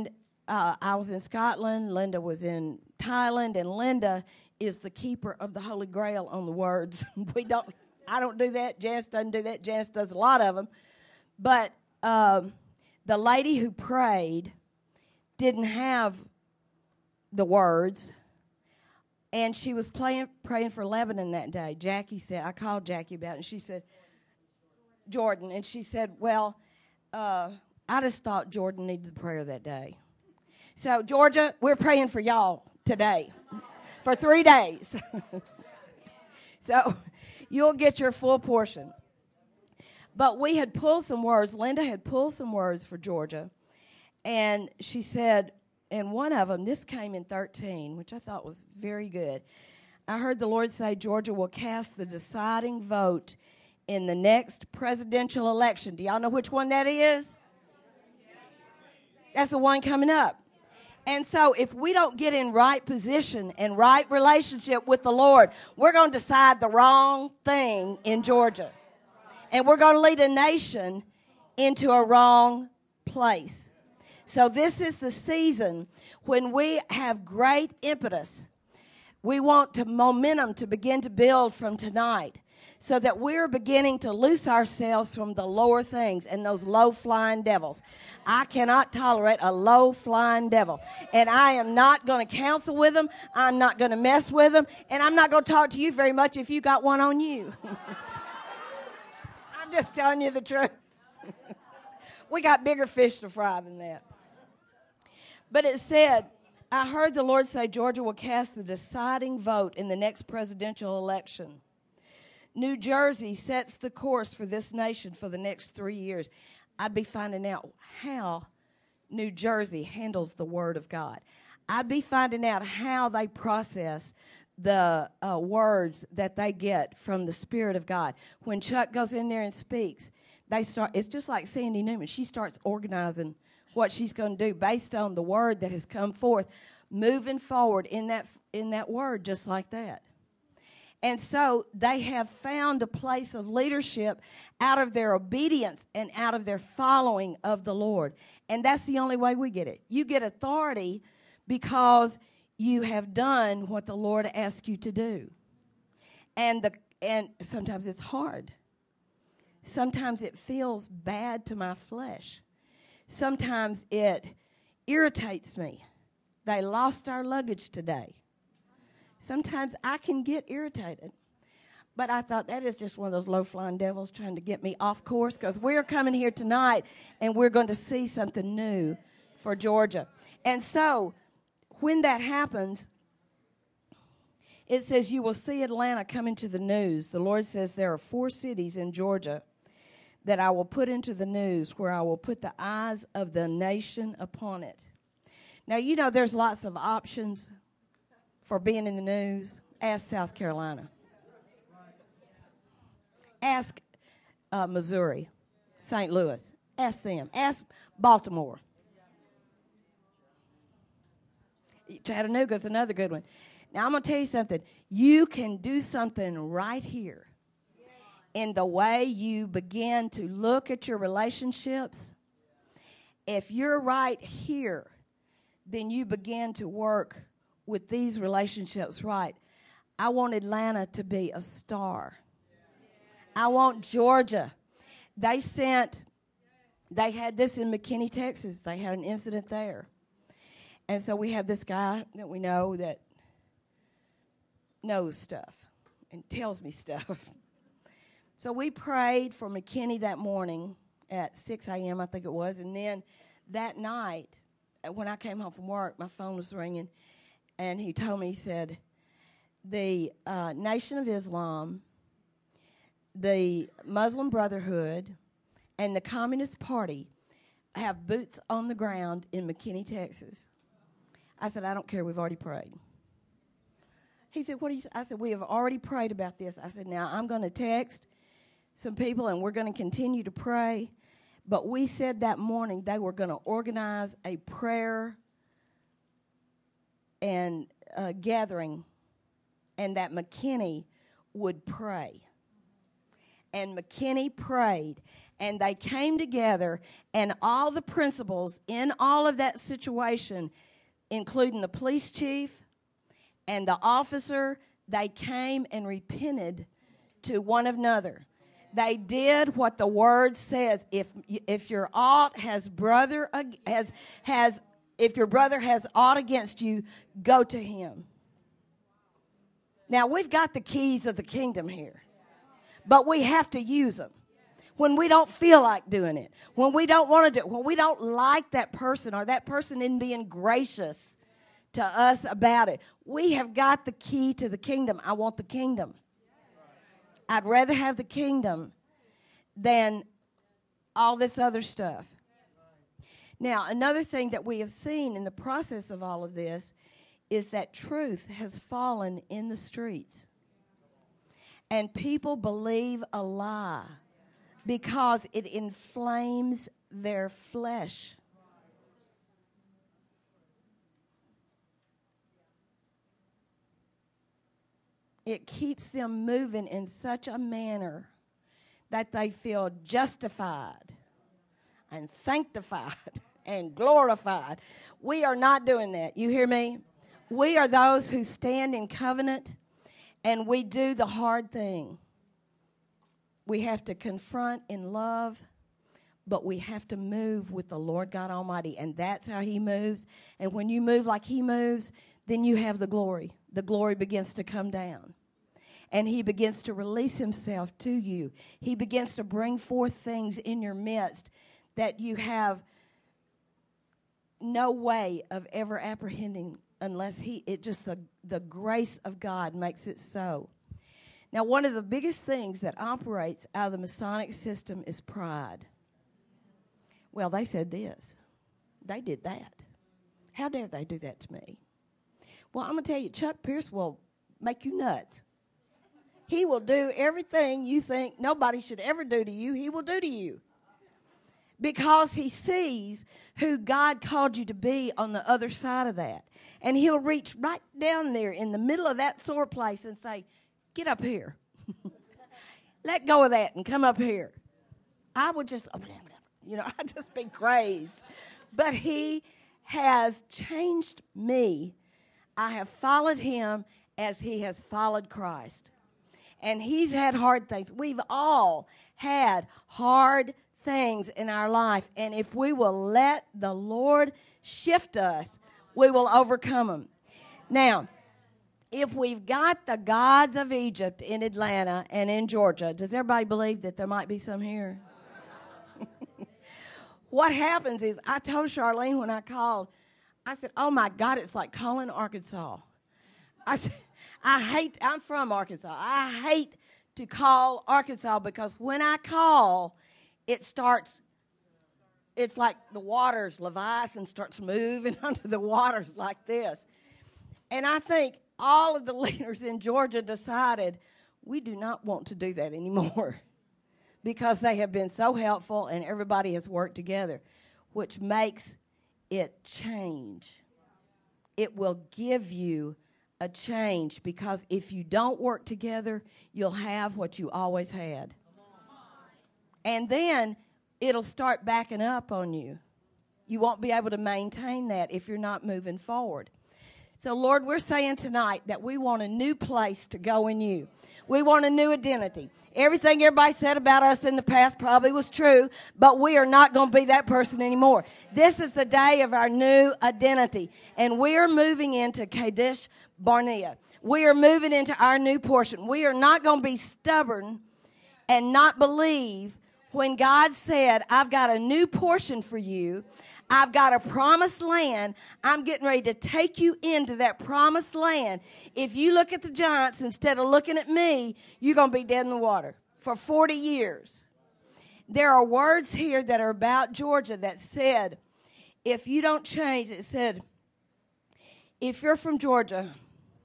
I was in Scotland, Linda was in Thailand, and Linda is the keeper of the Holy Grail on the words. I don't do that. Janice doesn't do that. Janice does a lot of them. But the lady who prayed didn't have the words, and she was praying for Lebanon that day. Jackie said, I called Jackie about it, and she said, Jordan, and she said, well, I just thought Jordan needed the prayer that day. So, Georgia, we're praying for y'all today for 3 days. So, you'll get your full portion. But we had pulled some words. Linda had pulled some words for Georgia. And she said, and one of them, this came in 13, which I thought was very good. I heard the Lord say Georgia will cast the deciding vote in the next presidential election. Do y'all know which one that is? That's the one coming up. And so if we don't get in right position and right relationship with the Lord, we're going to decide the wrong thing in Georgia. And we're going to lead a nation into a wrong place. So this is the season when we have great impetus. We want momentum to begin to build from tonight, so that we're beginning to loose ourselves from the lower things and those low-flying devils. I cannot tolerate a low-flying devil. And I am not going to counsel with them. I'm not going to mess with them. And I'm not going to talk to you very much if you got one on you. I'm just telling you the truth. We got bigger fish to fry than that. But it said, I heard the Lord say Georgia will cast the deciding vote in the next presidential election. New Jersey sets the course for this nation for the next 3 years. I'd be finding out how New Jersey handles the Word of God. I'd be finding out how they process the words that they get from the Spirit of God. When Chuck goes in there and speaks, it's just like Sandy Newman. She starts organizing what she's going to do based on the Word that has come forth, moving forward in that Word just like that. And so they have found a place of leadership out of their obedience and out of their following of the Lord. And that's the only way we get it. You get authority because you have done what the Lord asked you to do. And sometimes it's hard. Sometimes it feels bad to my flesh. Sometimes it irritates me. They lost our luggage today. Sometimes I can get irritated. But I thought that is just one of those low-flying devils trying to get me off course, because we're coming here tonight and we're going to see something new for Georgia. And so when that happens, it says you will see Atlanta come into the news. The Lord says there are 4 cities in Georgia that I will put into the news, where I will put the eyes of the nation upon it. Now, you know there's lots of options for being in the news. Ask South Carolina. Ask Missouri, St. Louis. Ask them. Ask Baltimore. Chattanooga's another good one. Now, I'm going to tell you something. You can do something right here in the way you begin to look at your relationships. If you're right here, then you begin to work with these relationships right. I want Atlanta to be a star. I want Georgia. They had this in McKinney, Texas. They had an incident there. And so we have this guy that we know that knows stuff and tells me stuff. So we prayed for McKinney that morning at 6 a.m., I think it was. And then that night, when I came home from work, my phone was ringing. And he told me, he said, the Nation of Islam, the Muslim Brotherhood, and the Communist Party have boots on the ground in McKinney, Texas. I said, I don't care. We've already prayed. He said, what do you say? I said, we have already prayed about this. I said, now I'm going to text some people, and we're going to continue to pray. But we said that morning they were going to organize a prayer and gathering, and that McKinney would pray. and McKinney prayed, and they came together, and all the principals in all of that situation, including the police chief and the officer, they came and repented to one another. They did what the word says. If your aught has brother if your brother has aught against you, go to him. Now we've got the keys of the kingdom here, but we have to use them. When we don't feel like doing it, when we don't want to do it, when we don't like that person or that person isn't being gracious to us about it, we have got the key to the kingdom. I want the kingdom. I'd rather have the kingdom than all this other stuff. Now, another thing that we have seen in the process of all of this is that truth has fallen in the streets. And people believe a lie because it inflames their flesh. It keeps them moving in such a manner that they feel justified and sanctified and glorified. We are not doing that. You hear me? We are those who stand in covenant, and we do the hard thing. We have to confront in love, but we have to move with the Lord God Almighty, and that's how he moves. And when you move like he moves, then you have the glory. The glory begins to come down. And he begins to release himself to you. He begins to bring forth things in your midst that you have no way of ever apprehending unless the grace of God makes it so. Now, one of the biggest things that operates out of the Masonic system is pride. Well, they said this. They did that. How dare they do that to me? Well, I'm going to tell you, Chuck Pierce will make you nuts. He will do everything you think nobody should ever do to you, he will do to you. Because he sees who God called you to be on the other side of that. And he'll reach right down there in the middle of that sore place and say, get up here. Let go of that and come up here. I would just, I'd just be crazed. But he has changed me. I have followed him as he has followed Christ. And he's had hard things. We've all had hard things in our life. And if we will let the Lord shift us, we will overcome them. Now, if we've got the gods of Egypt in Atlanta and in Georgia, does everybody believe that there might be some here? What happens is, I told Charlene when I called, I said, oh my God, it's like calling Arkansas. I said, I'm from Arkansas. I hate to call Arkansas because when I call, it's like the waters, Leviathan starts moving under the waters like this. And I think all of the leaders in Georgia decided we do not want to do that anymore because they have been so helpful and everybody has worked together, which makes it change. It will give you a change because if you don't work together, you'll have what you always had. And then it'll start backing up on you. You won't be able to maintain that if you're not moving forward. So, Lord, we're saying tonight that we want a new place to go in you. We want a new identity. Everything everybody said about us in the past probably was true, but we are not going to be that person anymore. This is the day of our new identity, and we are moving into Kadesh Barnea. We are moving into our new portion. We are not going to be stubborn and not believe when God said, I've got a new portion for you. I've got a promised land. I'm getting ready to take you into that promised land. If you look at the giants instead of looking at me, you're going to be dead in the water for 40 years. There are words here that are about Georgia that said, if you don't change, it said, if you're from Georgia,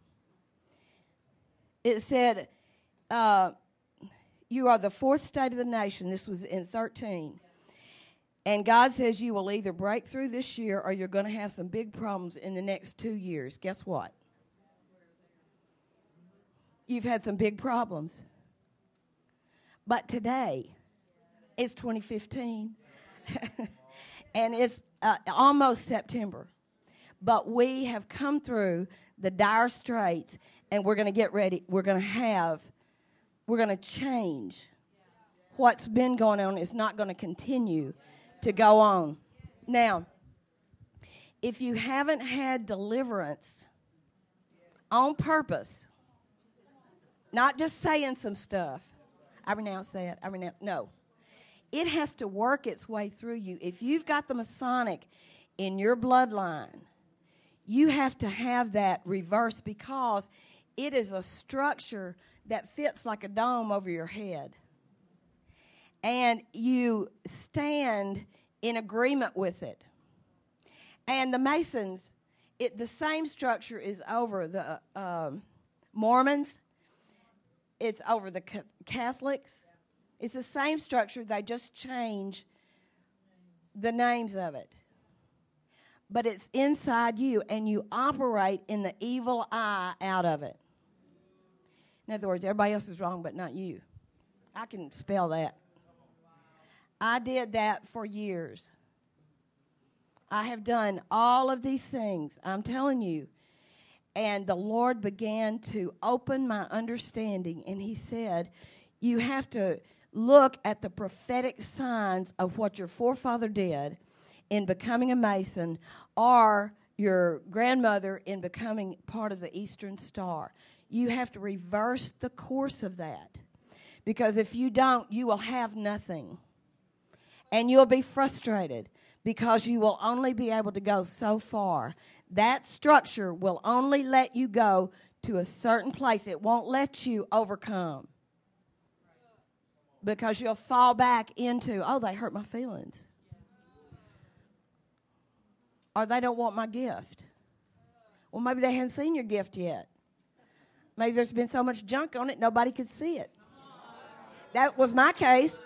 it said, you are the fourth state of the nation. This was in 13. And God says you will either break through this year or you're going to have some big problems in the next 2 years. Guess what? You've had some big problems. But today is 2015, and it's almost September. But we have come through the dire straits, and we're going to get ready. We're going to change. What's been going on is not going to continue to go on. Now, if you haven't had deliverance on purpose, not just saying some stuff, I renounce that, no. It has to work its way through you. If you've got the Masonic in your bloodline, you have to have that reversed because it is a structure that fits like a dome over your head. And you stand in agreement with it. And the Masons, the same structure is over the Mormons. It's over the Catholics. It's the same structure. They just change the names of it. But it's inside you, and you operate in the evil eye out of it. In other words, everybody else is wrong, but not you. I can spell that. I did that for years. I have done all of these things, I'm telling you. And the Lord began to open my understanding, and He said, you have to look at the prophetic signs of what your forefather did in becoming a Mason, or your grandmother in becoming part of the Eastern Star. You have to reverse the course of that. Because if you don't, you will have nothing. And you'll be frustrated because you will only be able to go so far. That structure will only let you go to a certain place. It won't let you overcome. Because you'll fall back into, oh, they hurt my feelings. Or they don't want my gift. Well, maybe they haven't seen your gift yet. Maybe there's been so much junk on it, nobody could see it. That was my case.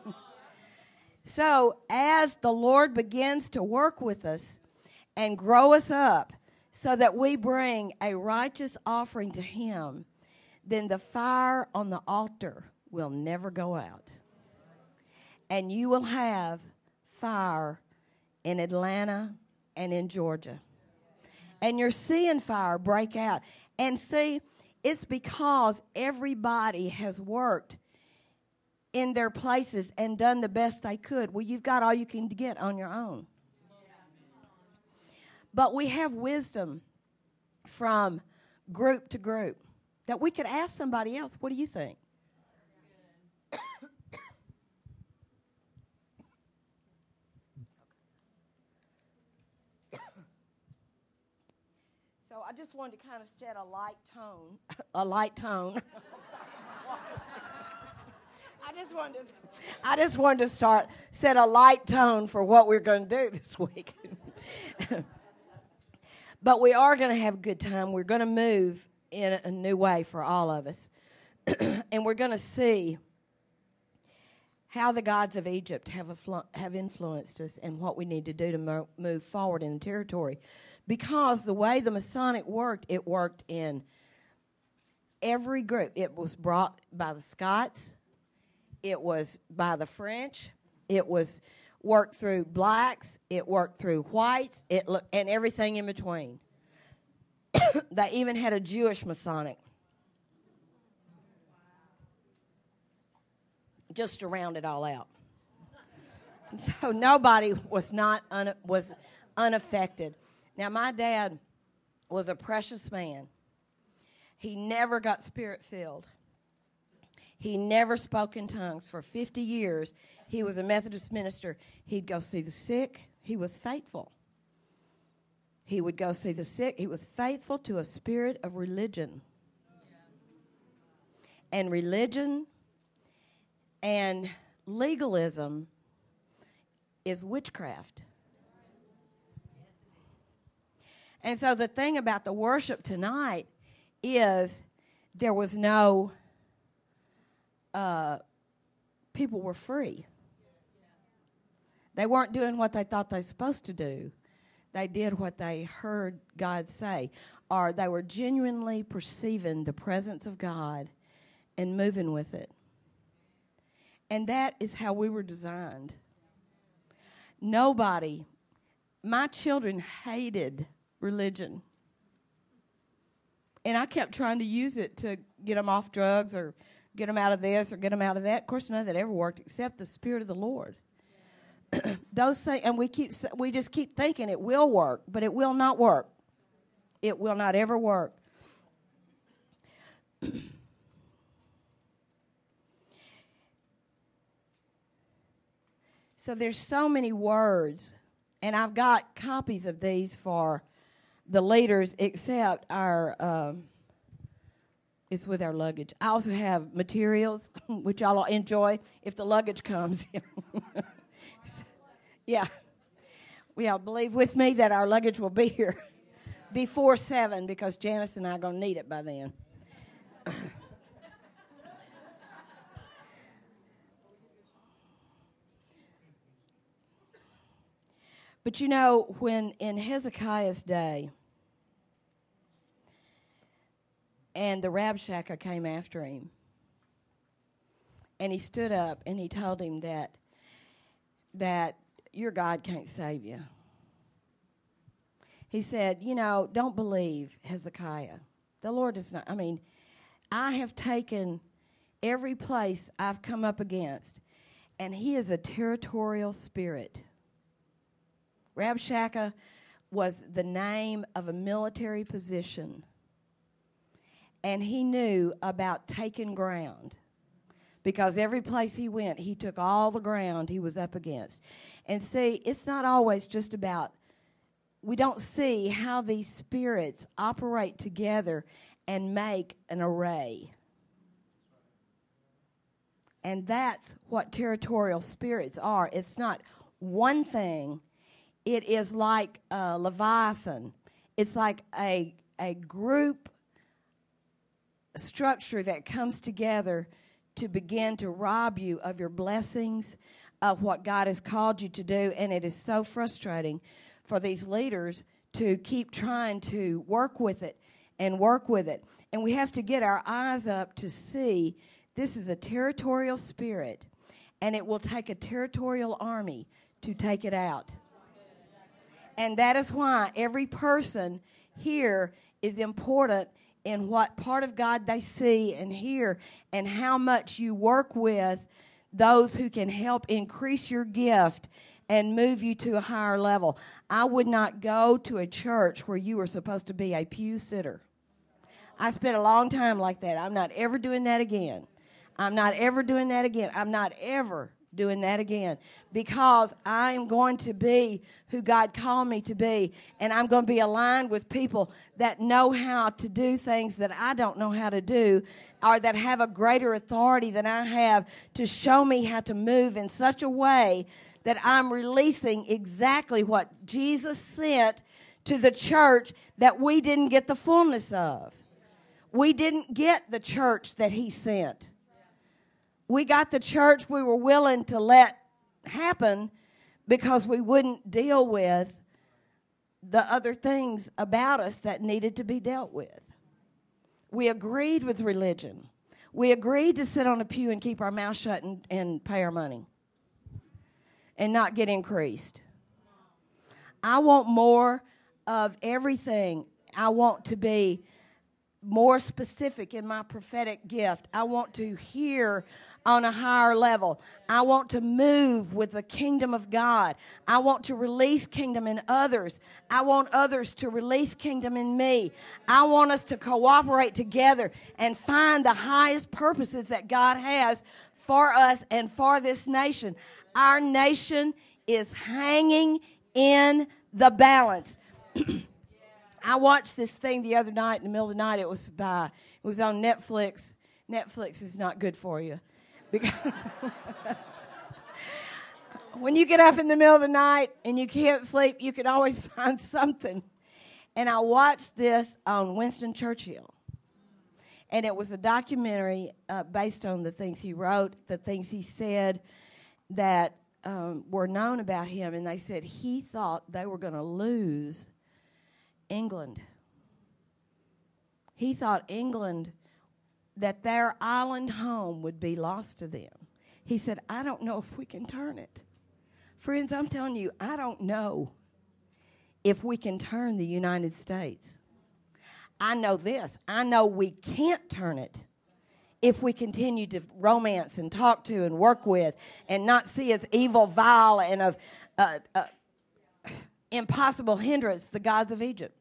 So, as the Lord begins to work with us and grow us up so that we bring a righteous offering to Him, then the fire on the altar will never go out. And you will have fire in Atlanta and in Georgia. And you're seeing fire break out. And see, it's because everybody has worked in their places and done the best they could. Well, you've got all you can get on your own. But we have wisdom from group to group that we could ask somebody else, what do you think? So I just wanted to kind of set a light tone. I just wanted to set a light tone for what we're going to do this week. But we are going to have a good time. We're going to move in a new way for all of us. And we're going to see how the gods of Egypt have influenced us and what we need to do to move forward in the territory. Because the way the Masonic worked, it worked in every group. It was brought by the Scots. It was by the French. It was worked through blacks. It worked through whites. And everything in between. They even had a Jewish Masonic. Just to round it all out. So nobody was unaffected. Now, my dad was a precious man. He never got spirit-filled. He never spoke in tongues. For 50 years, he was a Methodist minister. He'd go see the sick. He was faithful. He would go see the sick. He was faithful to a spirit of religion. And religion and legalism is witchcraft. And so the thing about the worship tonight is there was no, people were free. They weren't doing what they thought they were supposed to do. They did what they heard God say. Or they were genuinely perceiving the presence of God and moving with it. And that is how we were designed. Nobody, my children hated religion. And I kept trying to use it to get them off drugs or get them out of this or get them out of that. Of course, none of that ever worked except the Spirit of the Lord. Those things, and we just keep thinking it will work, but it will not work. It will not ever work. So there's so many words, and I've got copies of these for the leaders, except our, it's with our luggage. I also have materials, which I'll enjoy if the luggage comes. Yeah. Yeah, believe with me that our luggage will be here before 7 because Janice and I are going to need it by then. But you know, when in Hezekiah's day, and the Rabshakeh came after him, and he stood up and he told him that your God can't save you. He said, you know, don't believe Hezekiah. The Lord is not, I have taken every place I've come up against, and he is a territorial spirit. Rabshakeh was the name of a military position, and he knew about taking ground because every place he went, he took all the ground he was up against. And see, it's not always just about, we don't see how these spirits operate together and make an array. And that's what territorial spirits are. It's not one thing. It is like a Leviathan. It's like a group structure that comes together to begin to rob you of your blessings, of what God has called you to do. And it is so frustrating for these leaders to keep trying to work with it and work with it. And we have to get our eyes up to see this is a territorial spirit, and it will take a territorial army to take it out. And that is why every person here is important in what part of God they see and hear, and how much you work with those who can help increase your gift and move you to a higher level. I would not go to a church where you were supposed to be a pew sitter. I spent a long time like that. I'm not ever doing that again. I'm not ever doing that again. I'm not ever doing that again, because I am going to be who God called me to be, and I'm going to be aligned with people that know how to do things that I don't know how to do, or that have a greater authority than I have to show me how to move in such a way that I'm releasing exactly what Jesus sent to the church that we didn't get the fullness of. We didn't get the church that he sent. We got the church we were willing to let happen because we wouldn't deal with the other things about us that needed to be dealt with. We agreed with religion. We agreed to sit on a pew and keep our mouth shut and pay our money and not get increased. I want more of everything. I want to be more specific in my prophetic gift. I want to hear on a higher level. I want to move with the kingdom of God. I want to release kingdom in others. I want others to release kingdom in me. I want us to cooperate together and find the highest purposes that God has for us and for this nation. Our nation is hanging in the balance. I watched this thing the other night in the middle of the night. It was on Netflix. Netflix is not good for you. Because when you get up in the middle of the night and you can't sleep, you can always find something. And I watched this on Winston Churchill. And it was a documentary based on the things he wrote, the things he said that were known about him. And they said he thought they were going to lose England. He thought England, that their island home would be lost to them. He said, I don't know if we can turn it. Friends, I'm telling you, I don't know if we can turn the United States. I know this. I know we can't turn it if we continue to romance and talk to and work with and not see as evil, vile, and of impossible hindrance the gods of Egypt.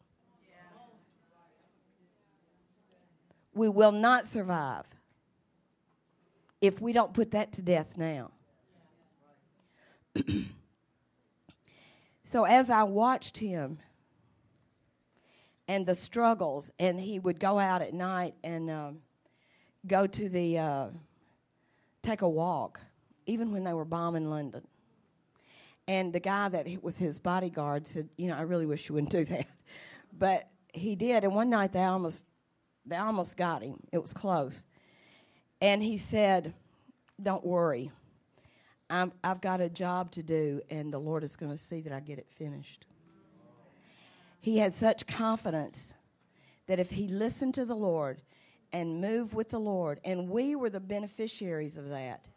We will not survive if we don't put that to death now. So as I watched him and the struggles, and he would go out at night and go to the, take a walk, even when they were bombing London. And the guy that was his bodyguard said, you know, I really wish you wouldn't do that. But he did, and one night they almost got him. It was close. And he said, don't worry. I've got a job to do, and the Lord is going to see that I get it finished. He had such confidence that if he listened to the Lord and moved with the Lord, and we were the beneficiaries of that.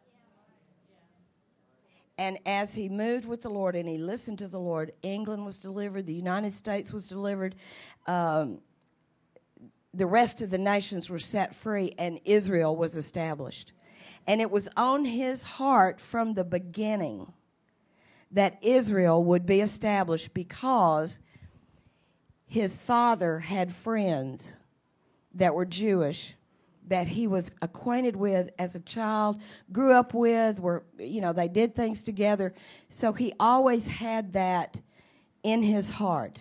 And as he moved with the Lord and he listened to the Lord, England was delivered, the United States was delivered, the rest of the nations were set free, and Israel was established. And it was on his heart from the beginning that Israel would be established because his father had friends that were Jewish that he was acquainted with as a child, grew up with, they did things together. So he always had that in his heart.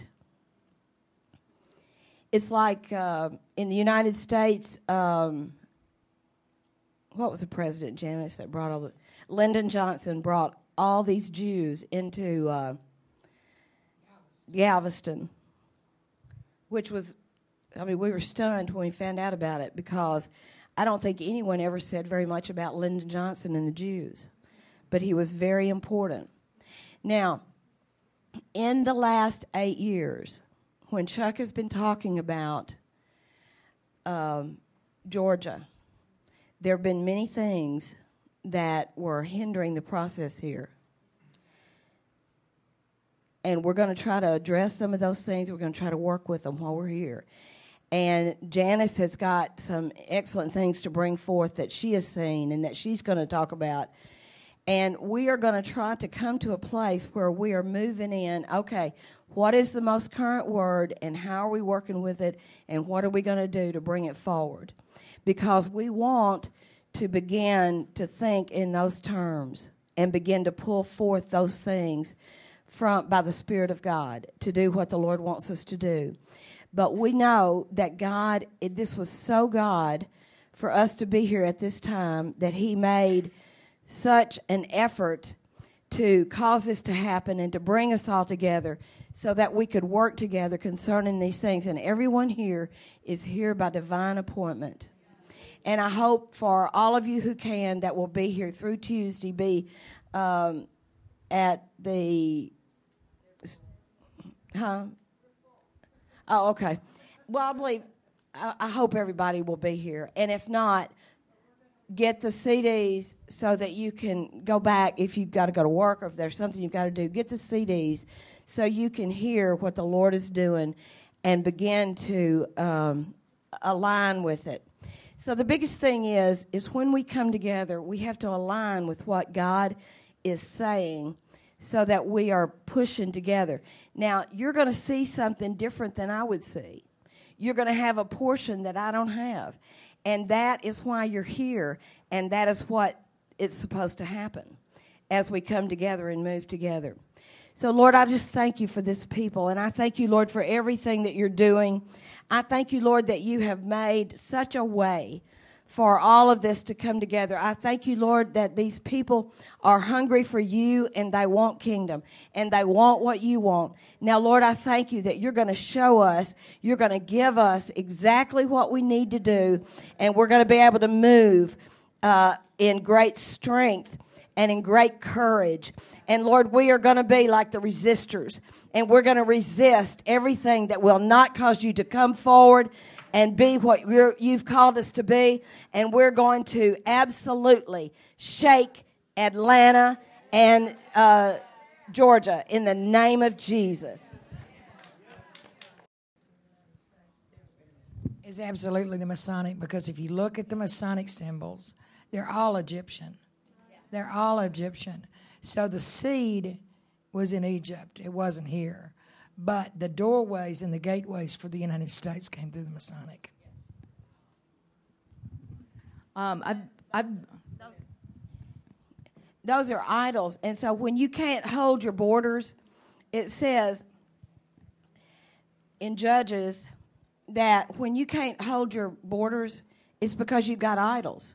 It's like in the United States, what was the president, Janice, that brought all the... Lyndon Johnson brought all these Jews into Galveston, which was, we were stunned when we found out about it because I don't think anyone ever said very much about Lyndon Johnson and the Jews, but he was very important. Now, in the last 8 years, when Chuck has been talking about Georgia, there have been many things that were hindering the process here. And we're going to try to address some of those things. We're going to try to work with them while we're here. And Janice has got some excellent things to bring forth that she has seen and that she's going to talk about. And we are going to try to come to a place where we are moving in, okay, what is the most current word and how are we working with it and what are we going to do to bring it forward? Because we want to begin to think in those terms and begin to pull forth those things by the Spirit of God to do what the Lord wants us to do. But we know that this was so God for us to be here at this time that He made such an effort to cause this to happen and to bring us all together so that we could work together concerning these things. And everyone here is here by divine appointment. And I hope for all of you who can that will be here through Tuesday, be at the... Oh, okay. Well, I hope everybody will be here. And if not, get the CDs so that you can go back if you've got to go to work or if there's something you've got to do. Get the CDs so you can hear what the Lord is doing and begin to align with it. So the biggest thing is when we come together, we have to align with what God is saying so that we are pushing together. Now, you're going to see something different than I would see. You're going to have a portion that I don't have. And that is why you're here, and that is what is supposed to happen as we come together and move together. So, Lord, I just thank you for this people, and I thank you, Lord, for everything that you're doing. I thank you, Lord, that you have made such a way for all of this to come together. I thank you, Lord, that these people are hungry for you and they want kingdom and they want what you want. Now, Lord, I thank you that you're going to show us, you're going to give us exactly what we need to do, and we're going to be able to move in great strength and in great courage. And Lord, we are going to be like the resistors, and we're going to resist everything that will not cause you to come forward and be what you've called us to be. And we're going to absolutely shake Atlanta, and Georgia, in the name of Jesus. Is absolutely the Masonic, because if you look at the Masonic symbols, they're all Egyptian. They're all Egyptian. So the seed was in Egypt. It wasn't here. But the doorways and the gateways for the United States came through the Masonic. Those are idols. And so when you can't hold your borders, it says in Judges that when you can't hold your borders, it's because you've got idols.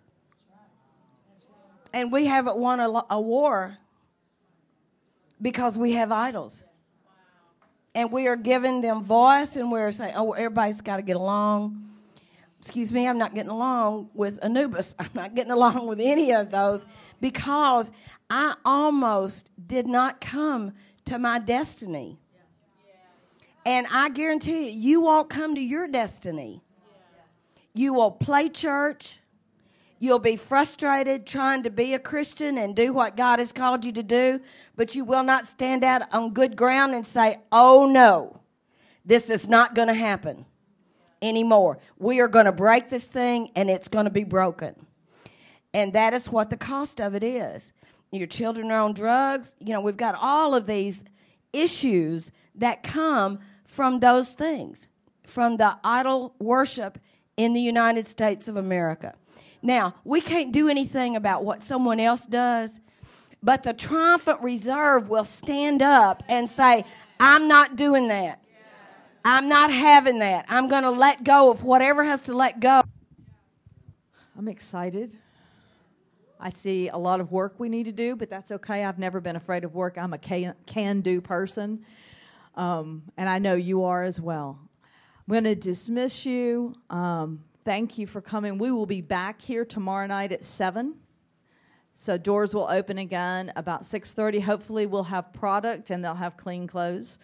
And we haven't won a war because we have idols. And we are giving them voice, and we're saying, oh, everybody's got to get along. Excuse me, I'm not getting along with Anubis. I'm not getting along with any of those because I almost did not come to my destiny. And I guarantee you won't come to your destiny. You will play church. You'll be frustrated trying to be a Christian and do what God has called you to do, but you will not stand out on good ground and say, oh, no, this is not going to happen anymore. We are going to break this thing, and it's going to be broken. And that is what the cost of it is. Your children are on drugs. You know, we've got all of these issues that come from those things, from the idol worship in the United States of America. Now, we can't do anything about what someone else does, but the triumphant reserve will stand up and say, I'm not doing that. I'm not having that. I'm going to let go of whatever has to let go. I'm excited. I see a lot of work we need to do, but that's okay. I've never been afraid of work. I'm a can-do person, and I know you are as well. I'm going to dismiss you. Thank you for coming. We will be back here tomorrow night at 7. So doors will open again about 6:30. Hopefully we'll have product and they'll have clean clothes.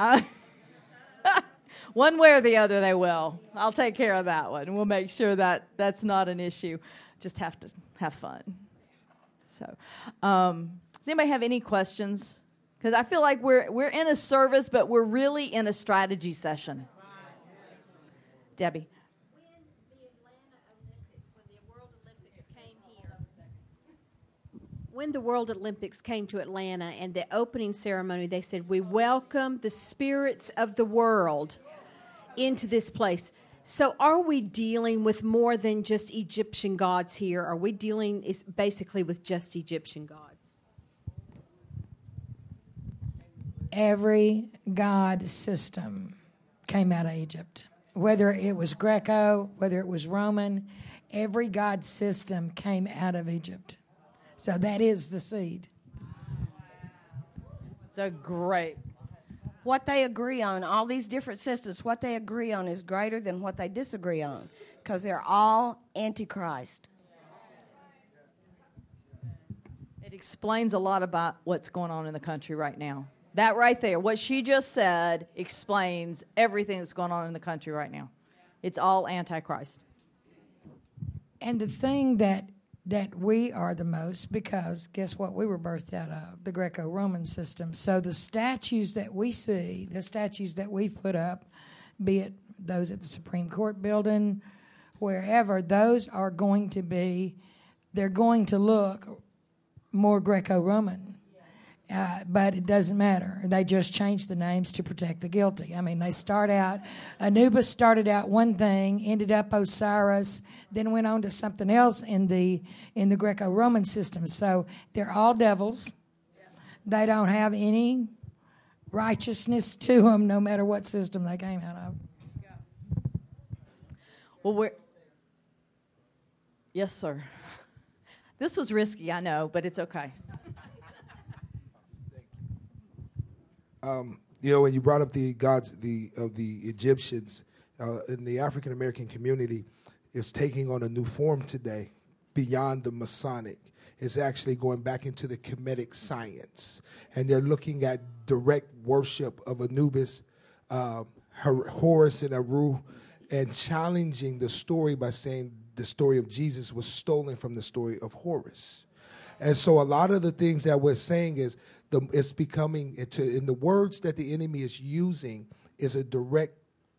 One way or the other they will. I'll take care of that one. We'll make sure that that's not an issue. Just have to have fun. So does anybody have any questions? Because I feel like we're in a service, but we're really in a strategy session. Debbie. When the World Olympics came to Atlanta and the opening ceremony, they said, we welcome the spirits of the world into this place. So are we dealing with more than just Egyptian gods here? Are we dealing basically with just Egyptian gods? Every god system came out of Egypt. Whether it was Greco, whether it was Roman, every god system came out of Egypt. So that is the seed. So great. What they agree on, all these different systems, what they agree on is greater than what they disagree on because they're all antichrist. It explains a lot about what's going on in the country right now. That right there, what she just said, explains everything that's going on in the country right now. It's all antichrist. And the thing that we are the most, because guess what we were birthed out of? The Greco-Roman system. So the statues that we see, the statues that we've put up, be it those at the Supreme Court building, wherever, those are going to be, they're going to look more Greco-Roman. But it doesn't matter. They just changed the names to protect the guilty. I mean, they start out, Anubis started out one thing, ended up Osiris, then went on to something else in the Greco-Roman system. So they're all devils. They don't have any righteousness to them, no matter what system they came out of. Well, yes, sir. This was risky, I know, but it's okay. You know, when you brought up the gods of the Egyptians in the African American community, is taking on a new form today, beyond the Masonic. It's actually going back into the Kemetic science, and they're looking at direct worship of Anubis, Horus, and Aru, and challenging the story by saying the story of Jesus was stolen from the story of Horus. And so a lot of the things that we're saying is it's becoming, in the words that the enemy is using, is a direct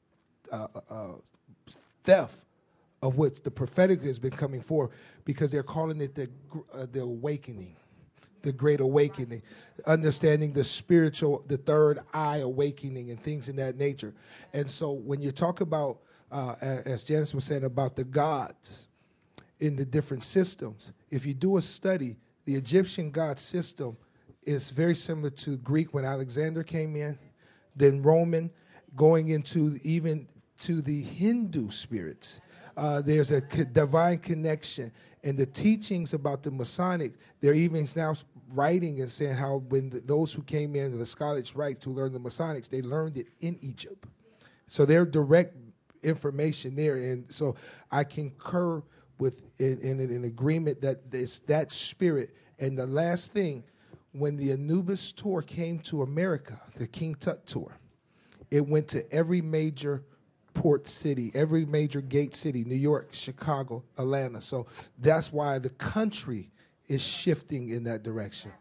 theft of what the prophetic has been coming for, because they're calling it the awakening, the great awakening, understanding the spiritual, the third eye awakening and things in that nature. And so when you talk about, as Janice was saying, about the gods in the different systems, if you do a study, the Egyptian god system is very similar to Greek when Alexander came in, then Roman, going into even to the Hindu spirits. There's a divine connection. And the teachings about the Masonic, they're even now writing and saying how when those who came in, the Scottish Rite to learn the Masonics, they learned it in Egypt. So they're direct information there. And so I concur with in agreement that it's that spirit. And the last thing, when the Anubis tour came to America, the King Tut tour, it went to every major port city, every major gate city, New York, Chicago, Atlanta. So that's why the country is shifting in that direction.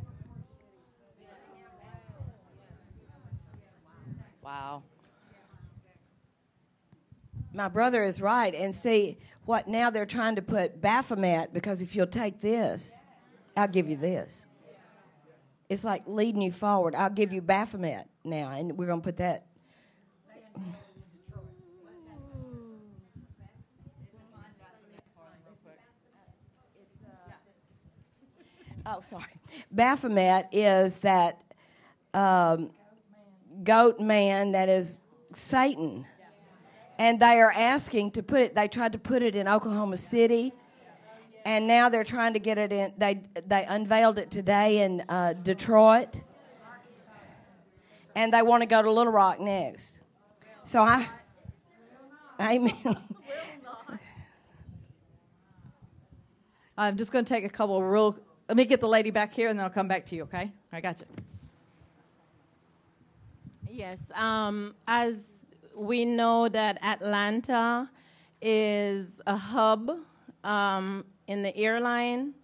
Wow. My brother is right. And see, what now they're trying to put Baphomet, because if you'll take this, I'll give you this. It's like leading you forward. I'll give you Baphomet now, and we're going to put that. Oh, sorry. Baphomet is that goat man that is Satan. And they are asking to put it, they tried to put it in Oklahoma City, and now they're trying to get it in, they unveiled it today in Detroit, and they want to go to Little Rock next. So amen. I'm just going to take a couple of let me get the lady back here, and then I'll come back to you, okay? I got you. Yes, as we know that Atlanta is a hub in the airline.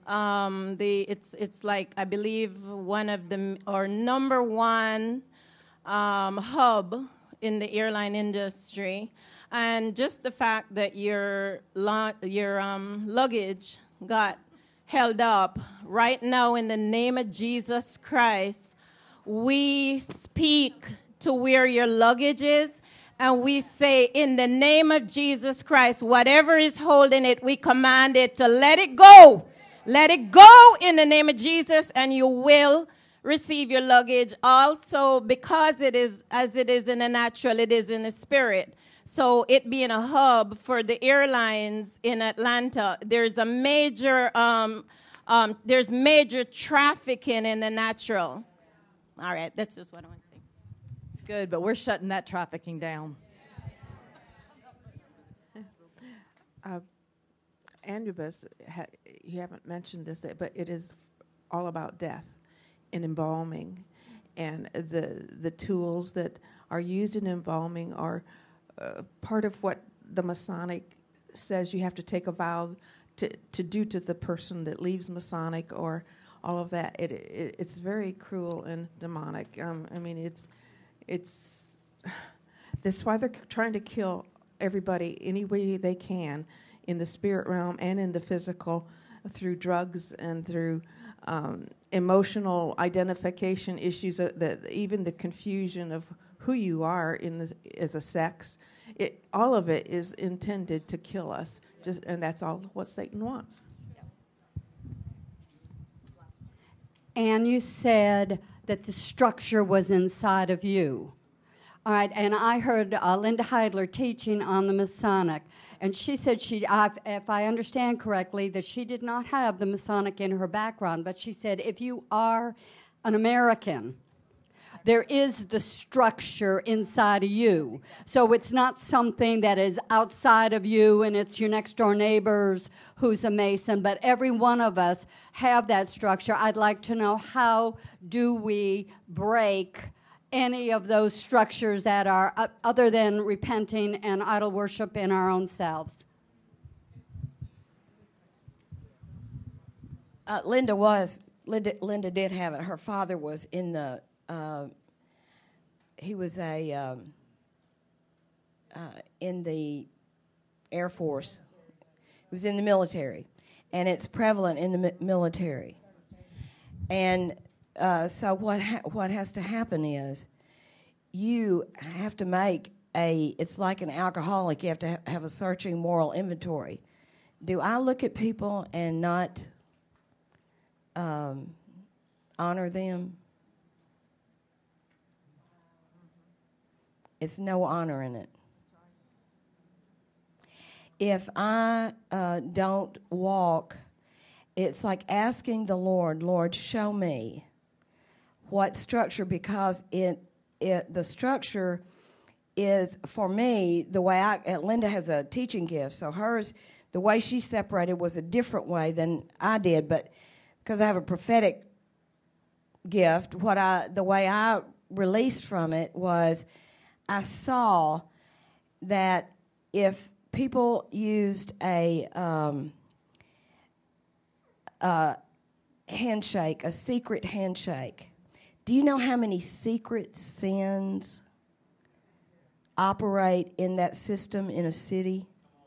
It's like, I believe, one of the, or number one hub in the airline industry. And just the fact that your luggage got held up right now, in the name of Jesus Christ, we speak to where your luggage is, and we say, in the name of Jesus Christ, whatever is holding it, we command it to let it go. Let it go in the name of Jesus, and you will receive your luggage. Also, because it is, as it is in the natural, it is in the spirit. So it being a hub for the airlines in Atlanta, there's a major, there's major trafficking in the natural. All right, that's just what I want to say. It's good, but we're shutting that trafficking down. Anubis, you haven't mentioned this, but it is all about death and embalming. And the tools that are used in embalming are part of what the Masonic says you have to take a vow to do to the person that leaves Masonic, or all of that. It's very cruel and demonic. I mean, it's that's why they're trying to kill everybody any way they can in the spirit realm and in the physical, through drugs and through emotional identification issues, that even the confusion of who you are as a sex. All of it is intended to kill us, and that's all what Satan wants. And you said that the structure was inside of you. All right, and I heard Linda Heidler teaching on the Masonic, and she said if I understand correctly, that she did not have the Masonic in her background, but she said if you are an American, there is the structure inside of you. So it's not something that is outside of you and it's your next door neighbors who's a Mason, but every one of us have that structure. I'd like to know, how do we break any of those structures that are other than repenting and idol worship in our own selves? Linda did have it. Her father was in the, he was in the Air Force. He was in the military, and it's prevalent in the military. And so what has to happen is you have to make it's like an alcoholic. You have to have a searching moral inventory. Do I look at people and not honor them? It's no honor in it. If I don't walk, it's like asking the Lord, show me what structure, because the structure is, for me, the way Linda has a teaching gift, so hers, the way she separated was a different way than I did, but because I have a prophetic gift, the way I released from it was I saw that if people used a handshake, a secret handshake, do you know how many secret sins operate in that system in a city?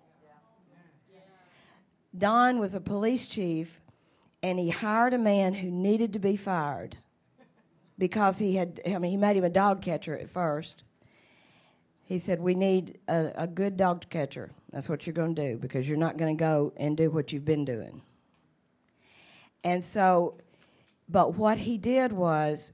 Don was a police chief, and he hired a man who needed to be fired because he made him a dog catcher at first. He said, we need a good dog catcher. That's what you're going to do, because you're not going to go and do what you've been doing. And so, but what he did was,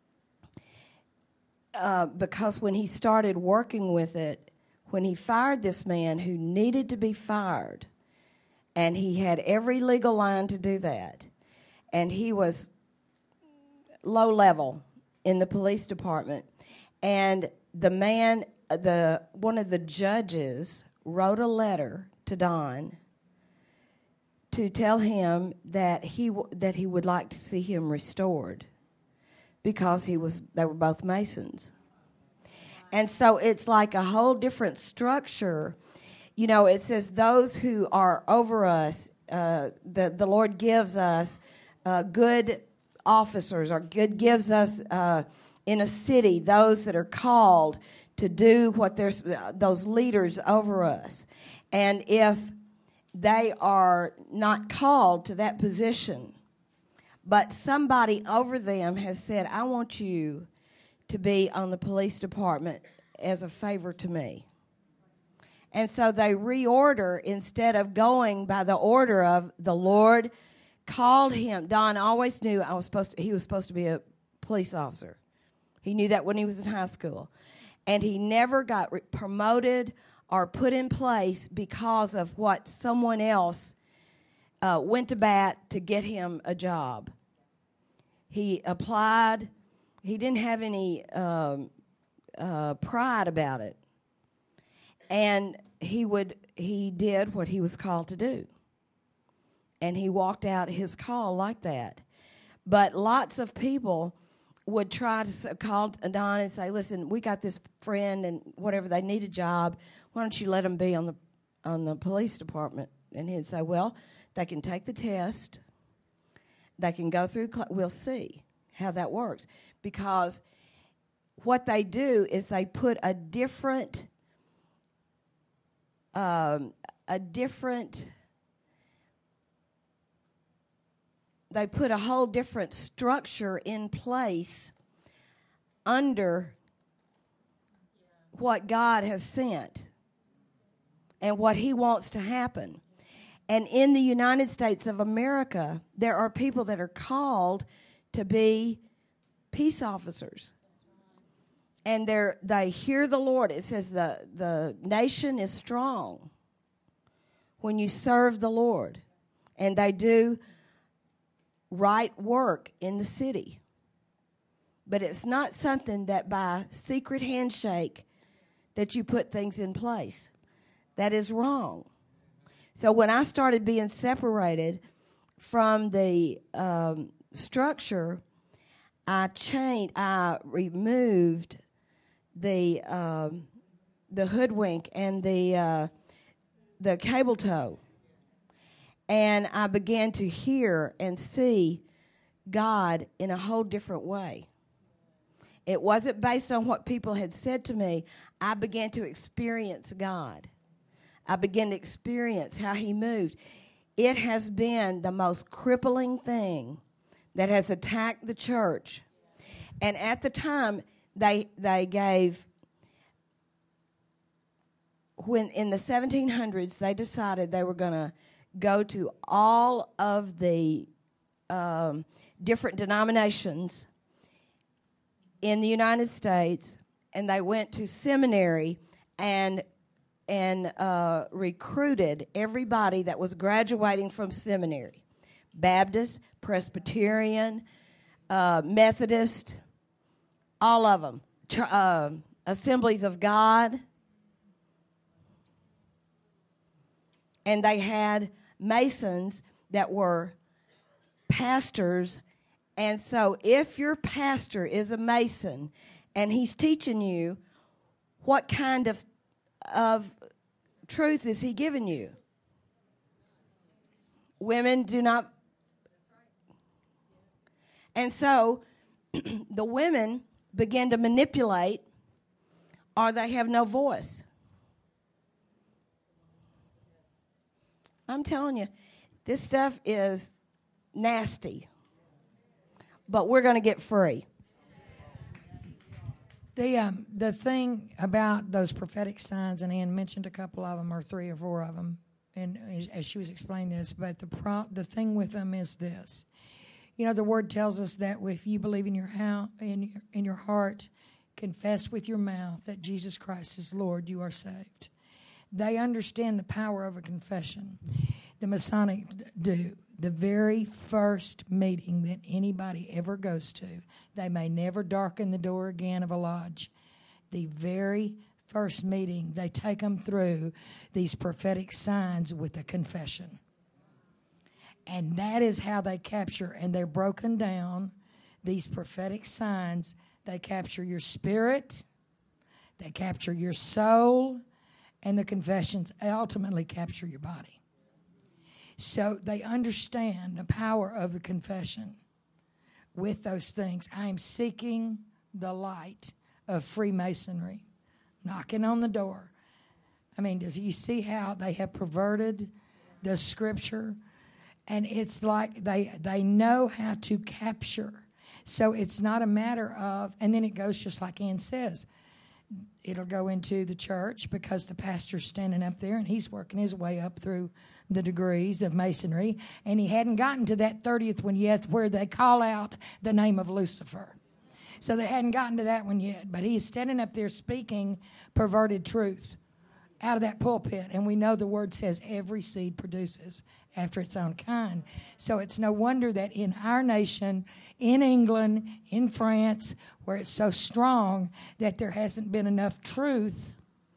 because when he started working with it, when he fired this man who needed to be fired, and he had every legal line to do that, and he was low level in the police department, and the man, one of the judges wrote a letter to Don to tell him that he would like to see him restored, because they were both Masons. And so it's like a whole different structure. You know, it says those who are over us, the Lord gives us good officers, or gives us in a city those that are called to do what there's those leaders over us. And if they are not called to that position, but somebody over them has said, I want you to be on the police department as a favor to me. And so they reorder instead of going by the order of the Lord called him. Don always knew he was supposed to be a police officer. He knew that when he was in high school. And he never got promoted or put in place because of what someone else went to bat to get him a job. He applied. He didn't have any pride about it. And he did what he was called to do. And he walked out his call like that. But lots of people would try to call Don and say, listen, we got this friend and whatever, they need a job. Why don't you let them be on the police department? And he'd say, well, they can take the test. They can go through, we'll see how that works. Because what they do is they put a different they put a whole different structure in place under what God has sent and what he wants to happen. And in the United States of America, there are people that are called to be peace officers. And they hear the Lord. It says the nation is strong when you serve the Lord. And they do right work in the city. But it's not something that by secret handshake that you put things in place. That is wrong. So when I started being separated from the structure, I removed the hoodwink and the cable tow, And I began to hear and see God in a whole different way. It wasn't based on what people had said to me. I began to experience God. I began to experience how he moved. It has been the most crippling thing that has attacked the church. And at the time, they gave, when in the 1700s, they decided they were going to go to all of the different denominations in the United States, and they went to seminary and recruited everybody that was graduating from seminary. Baptist, Presbyterian, Methodist, all of them. Assemblies of God. And they had Masons that were pastors. And so if your pastor is a Mason and he's teaching you, what kind of truth is he giving you? Women do not. And so the women begin to manipulate, or they have no voice. I'm telling you, this stuff is nasty. But we're going to get free. The thing about those prophetic signs, and Ann mentioned a couple of them, or 3 or 4 of them, and as she was explaining this, but the thing with them is this. You know, the Word tells us that if you believe in your heart, confess with your mouth that Jesus Christ is Lord, you are saved. They understand the power of a confession. The Masonic do. The very first meeting that anybody ever goes to, they may never darken the door again of a lodge. The very first meeting, they take them through these prophetic signs with a confession. And that is how they capture, and they're broken down, these prophetic signs. They capture your spirit, they capture your soul, and the confessions ultimately capture your body. So they understand the power of the confession with those things. I am seeking the light of Freemasonry, knocking on the door. I mean, do you see how they have perverted the Scripture? And it's like they know how to capture. So it's not a matter of, and then it goes just like Ann says, it'll go into the church because the pastor's standing up there and he's working his way up through the degrees of Masonry, and he hadn't gotten to that 30th one yet where they call out the name of Lucifer. So they hadn't gotten to that one yet, but he's standing up there speaking perverted truth out of that pulpit, and we know the Word says every seed produces after its own kind. So it's no wonder that in our nation, in England, in France, where it's so strong, that there hasn't been enough truth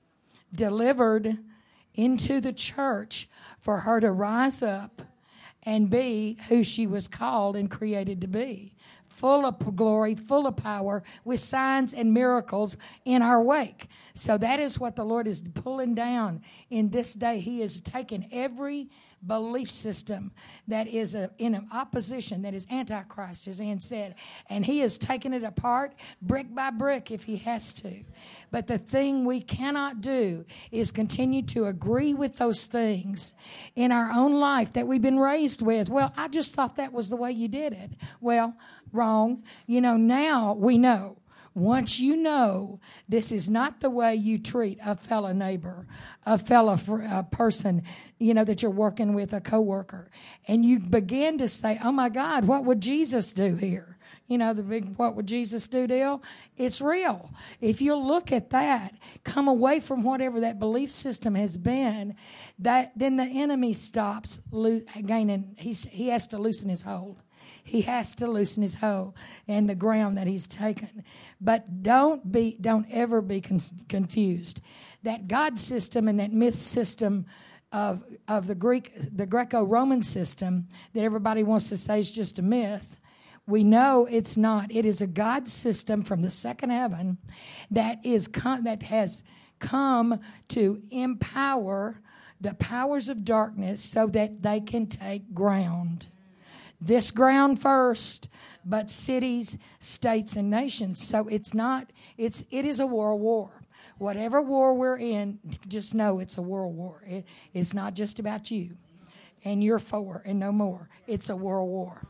delivered into the church for her to rise up and be who she was called and created to be. Full of glory, full of power, with signs and miracles in our wake. So that is what the Lord is pulling down in this day. He is taking every belief system that is in opposition, that is antichrist, as Ann said, and he is taking it apart brick by brick if he has to. But the thing we cannot do is continue to agree with those things in our own life that we've been raised with. Well, I just thought that was the way you did it. Well, wrong. You know, now we know. Once you know this is not the way you treat a fellow neighbor, a fellow person, you know, that you're working with, a coworker, and you begin to say, oh my God, what would Jesus do here? You know, the big what would Jesus do deal? It's real. If you look at that, come away from whatever that belief system has been, that then the enemy stops gaining. He has to loosen his hold. He has to loosen his hold and the ground that he's taken. But don't ever be confused. That God system and that myth system of the Greco-Roman system that everybody wants to say is just a myth, we know it's not. It is a God system from the second heaven that has come to empower the powers of darkness so that they can take ground. This ground first, but cities, states, and nations. So it is a world war. Whatever war we're in, just know it's a world war. It's not just about you and you're for and no more. It's a world war.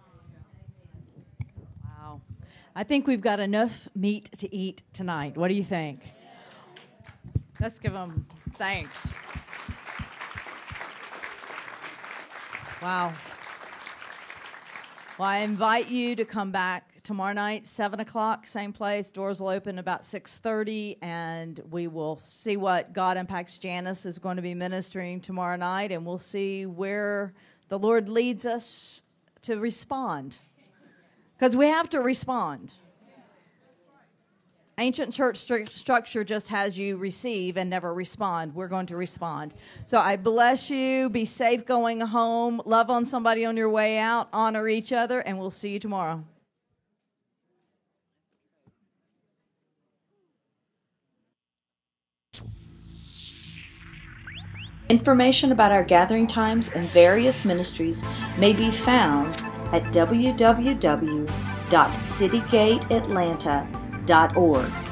Wow. I think we've got enough meat to eat tonight. What do you think? Let's give them thanks. Wow. Well, I invite you to come back tomorrow night, 7 o'clock, same place. Doors will open about 6:30, and we will see what God Impacts Janice is going to be ministering tomorrow night, and we'll see where the Lord leads us to respond. Because we have to respond. Ancient church structure just has you receive and never respond. We're going to respond. So I bless you. Be safe going home. Love on somebody on your way out. Honor each other, and we'll see you tomorrow. Information about our gathering times and various ministries may be found at www.citygateatlanta.org.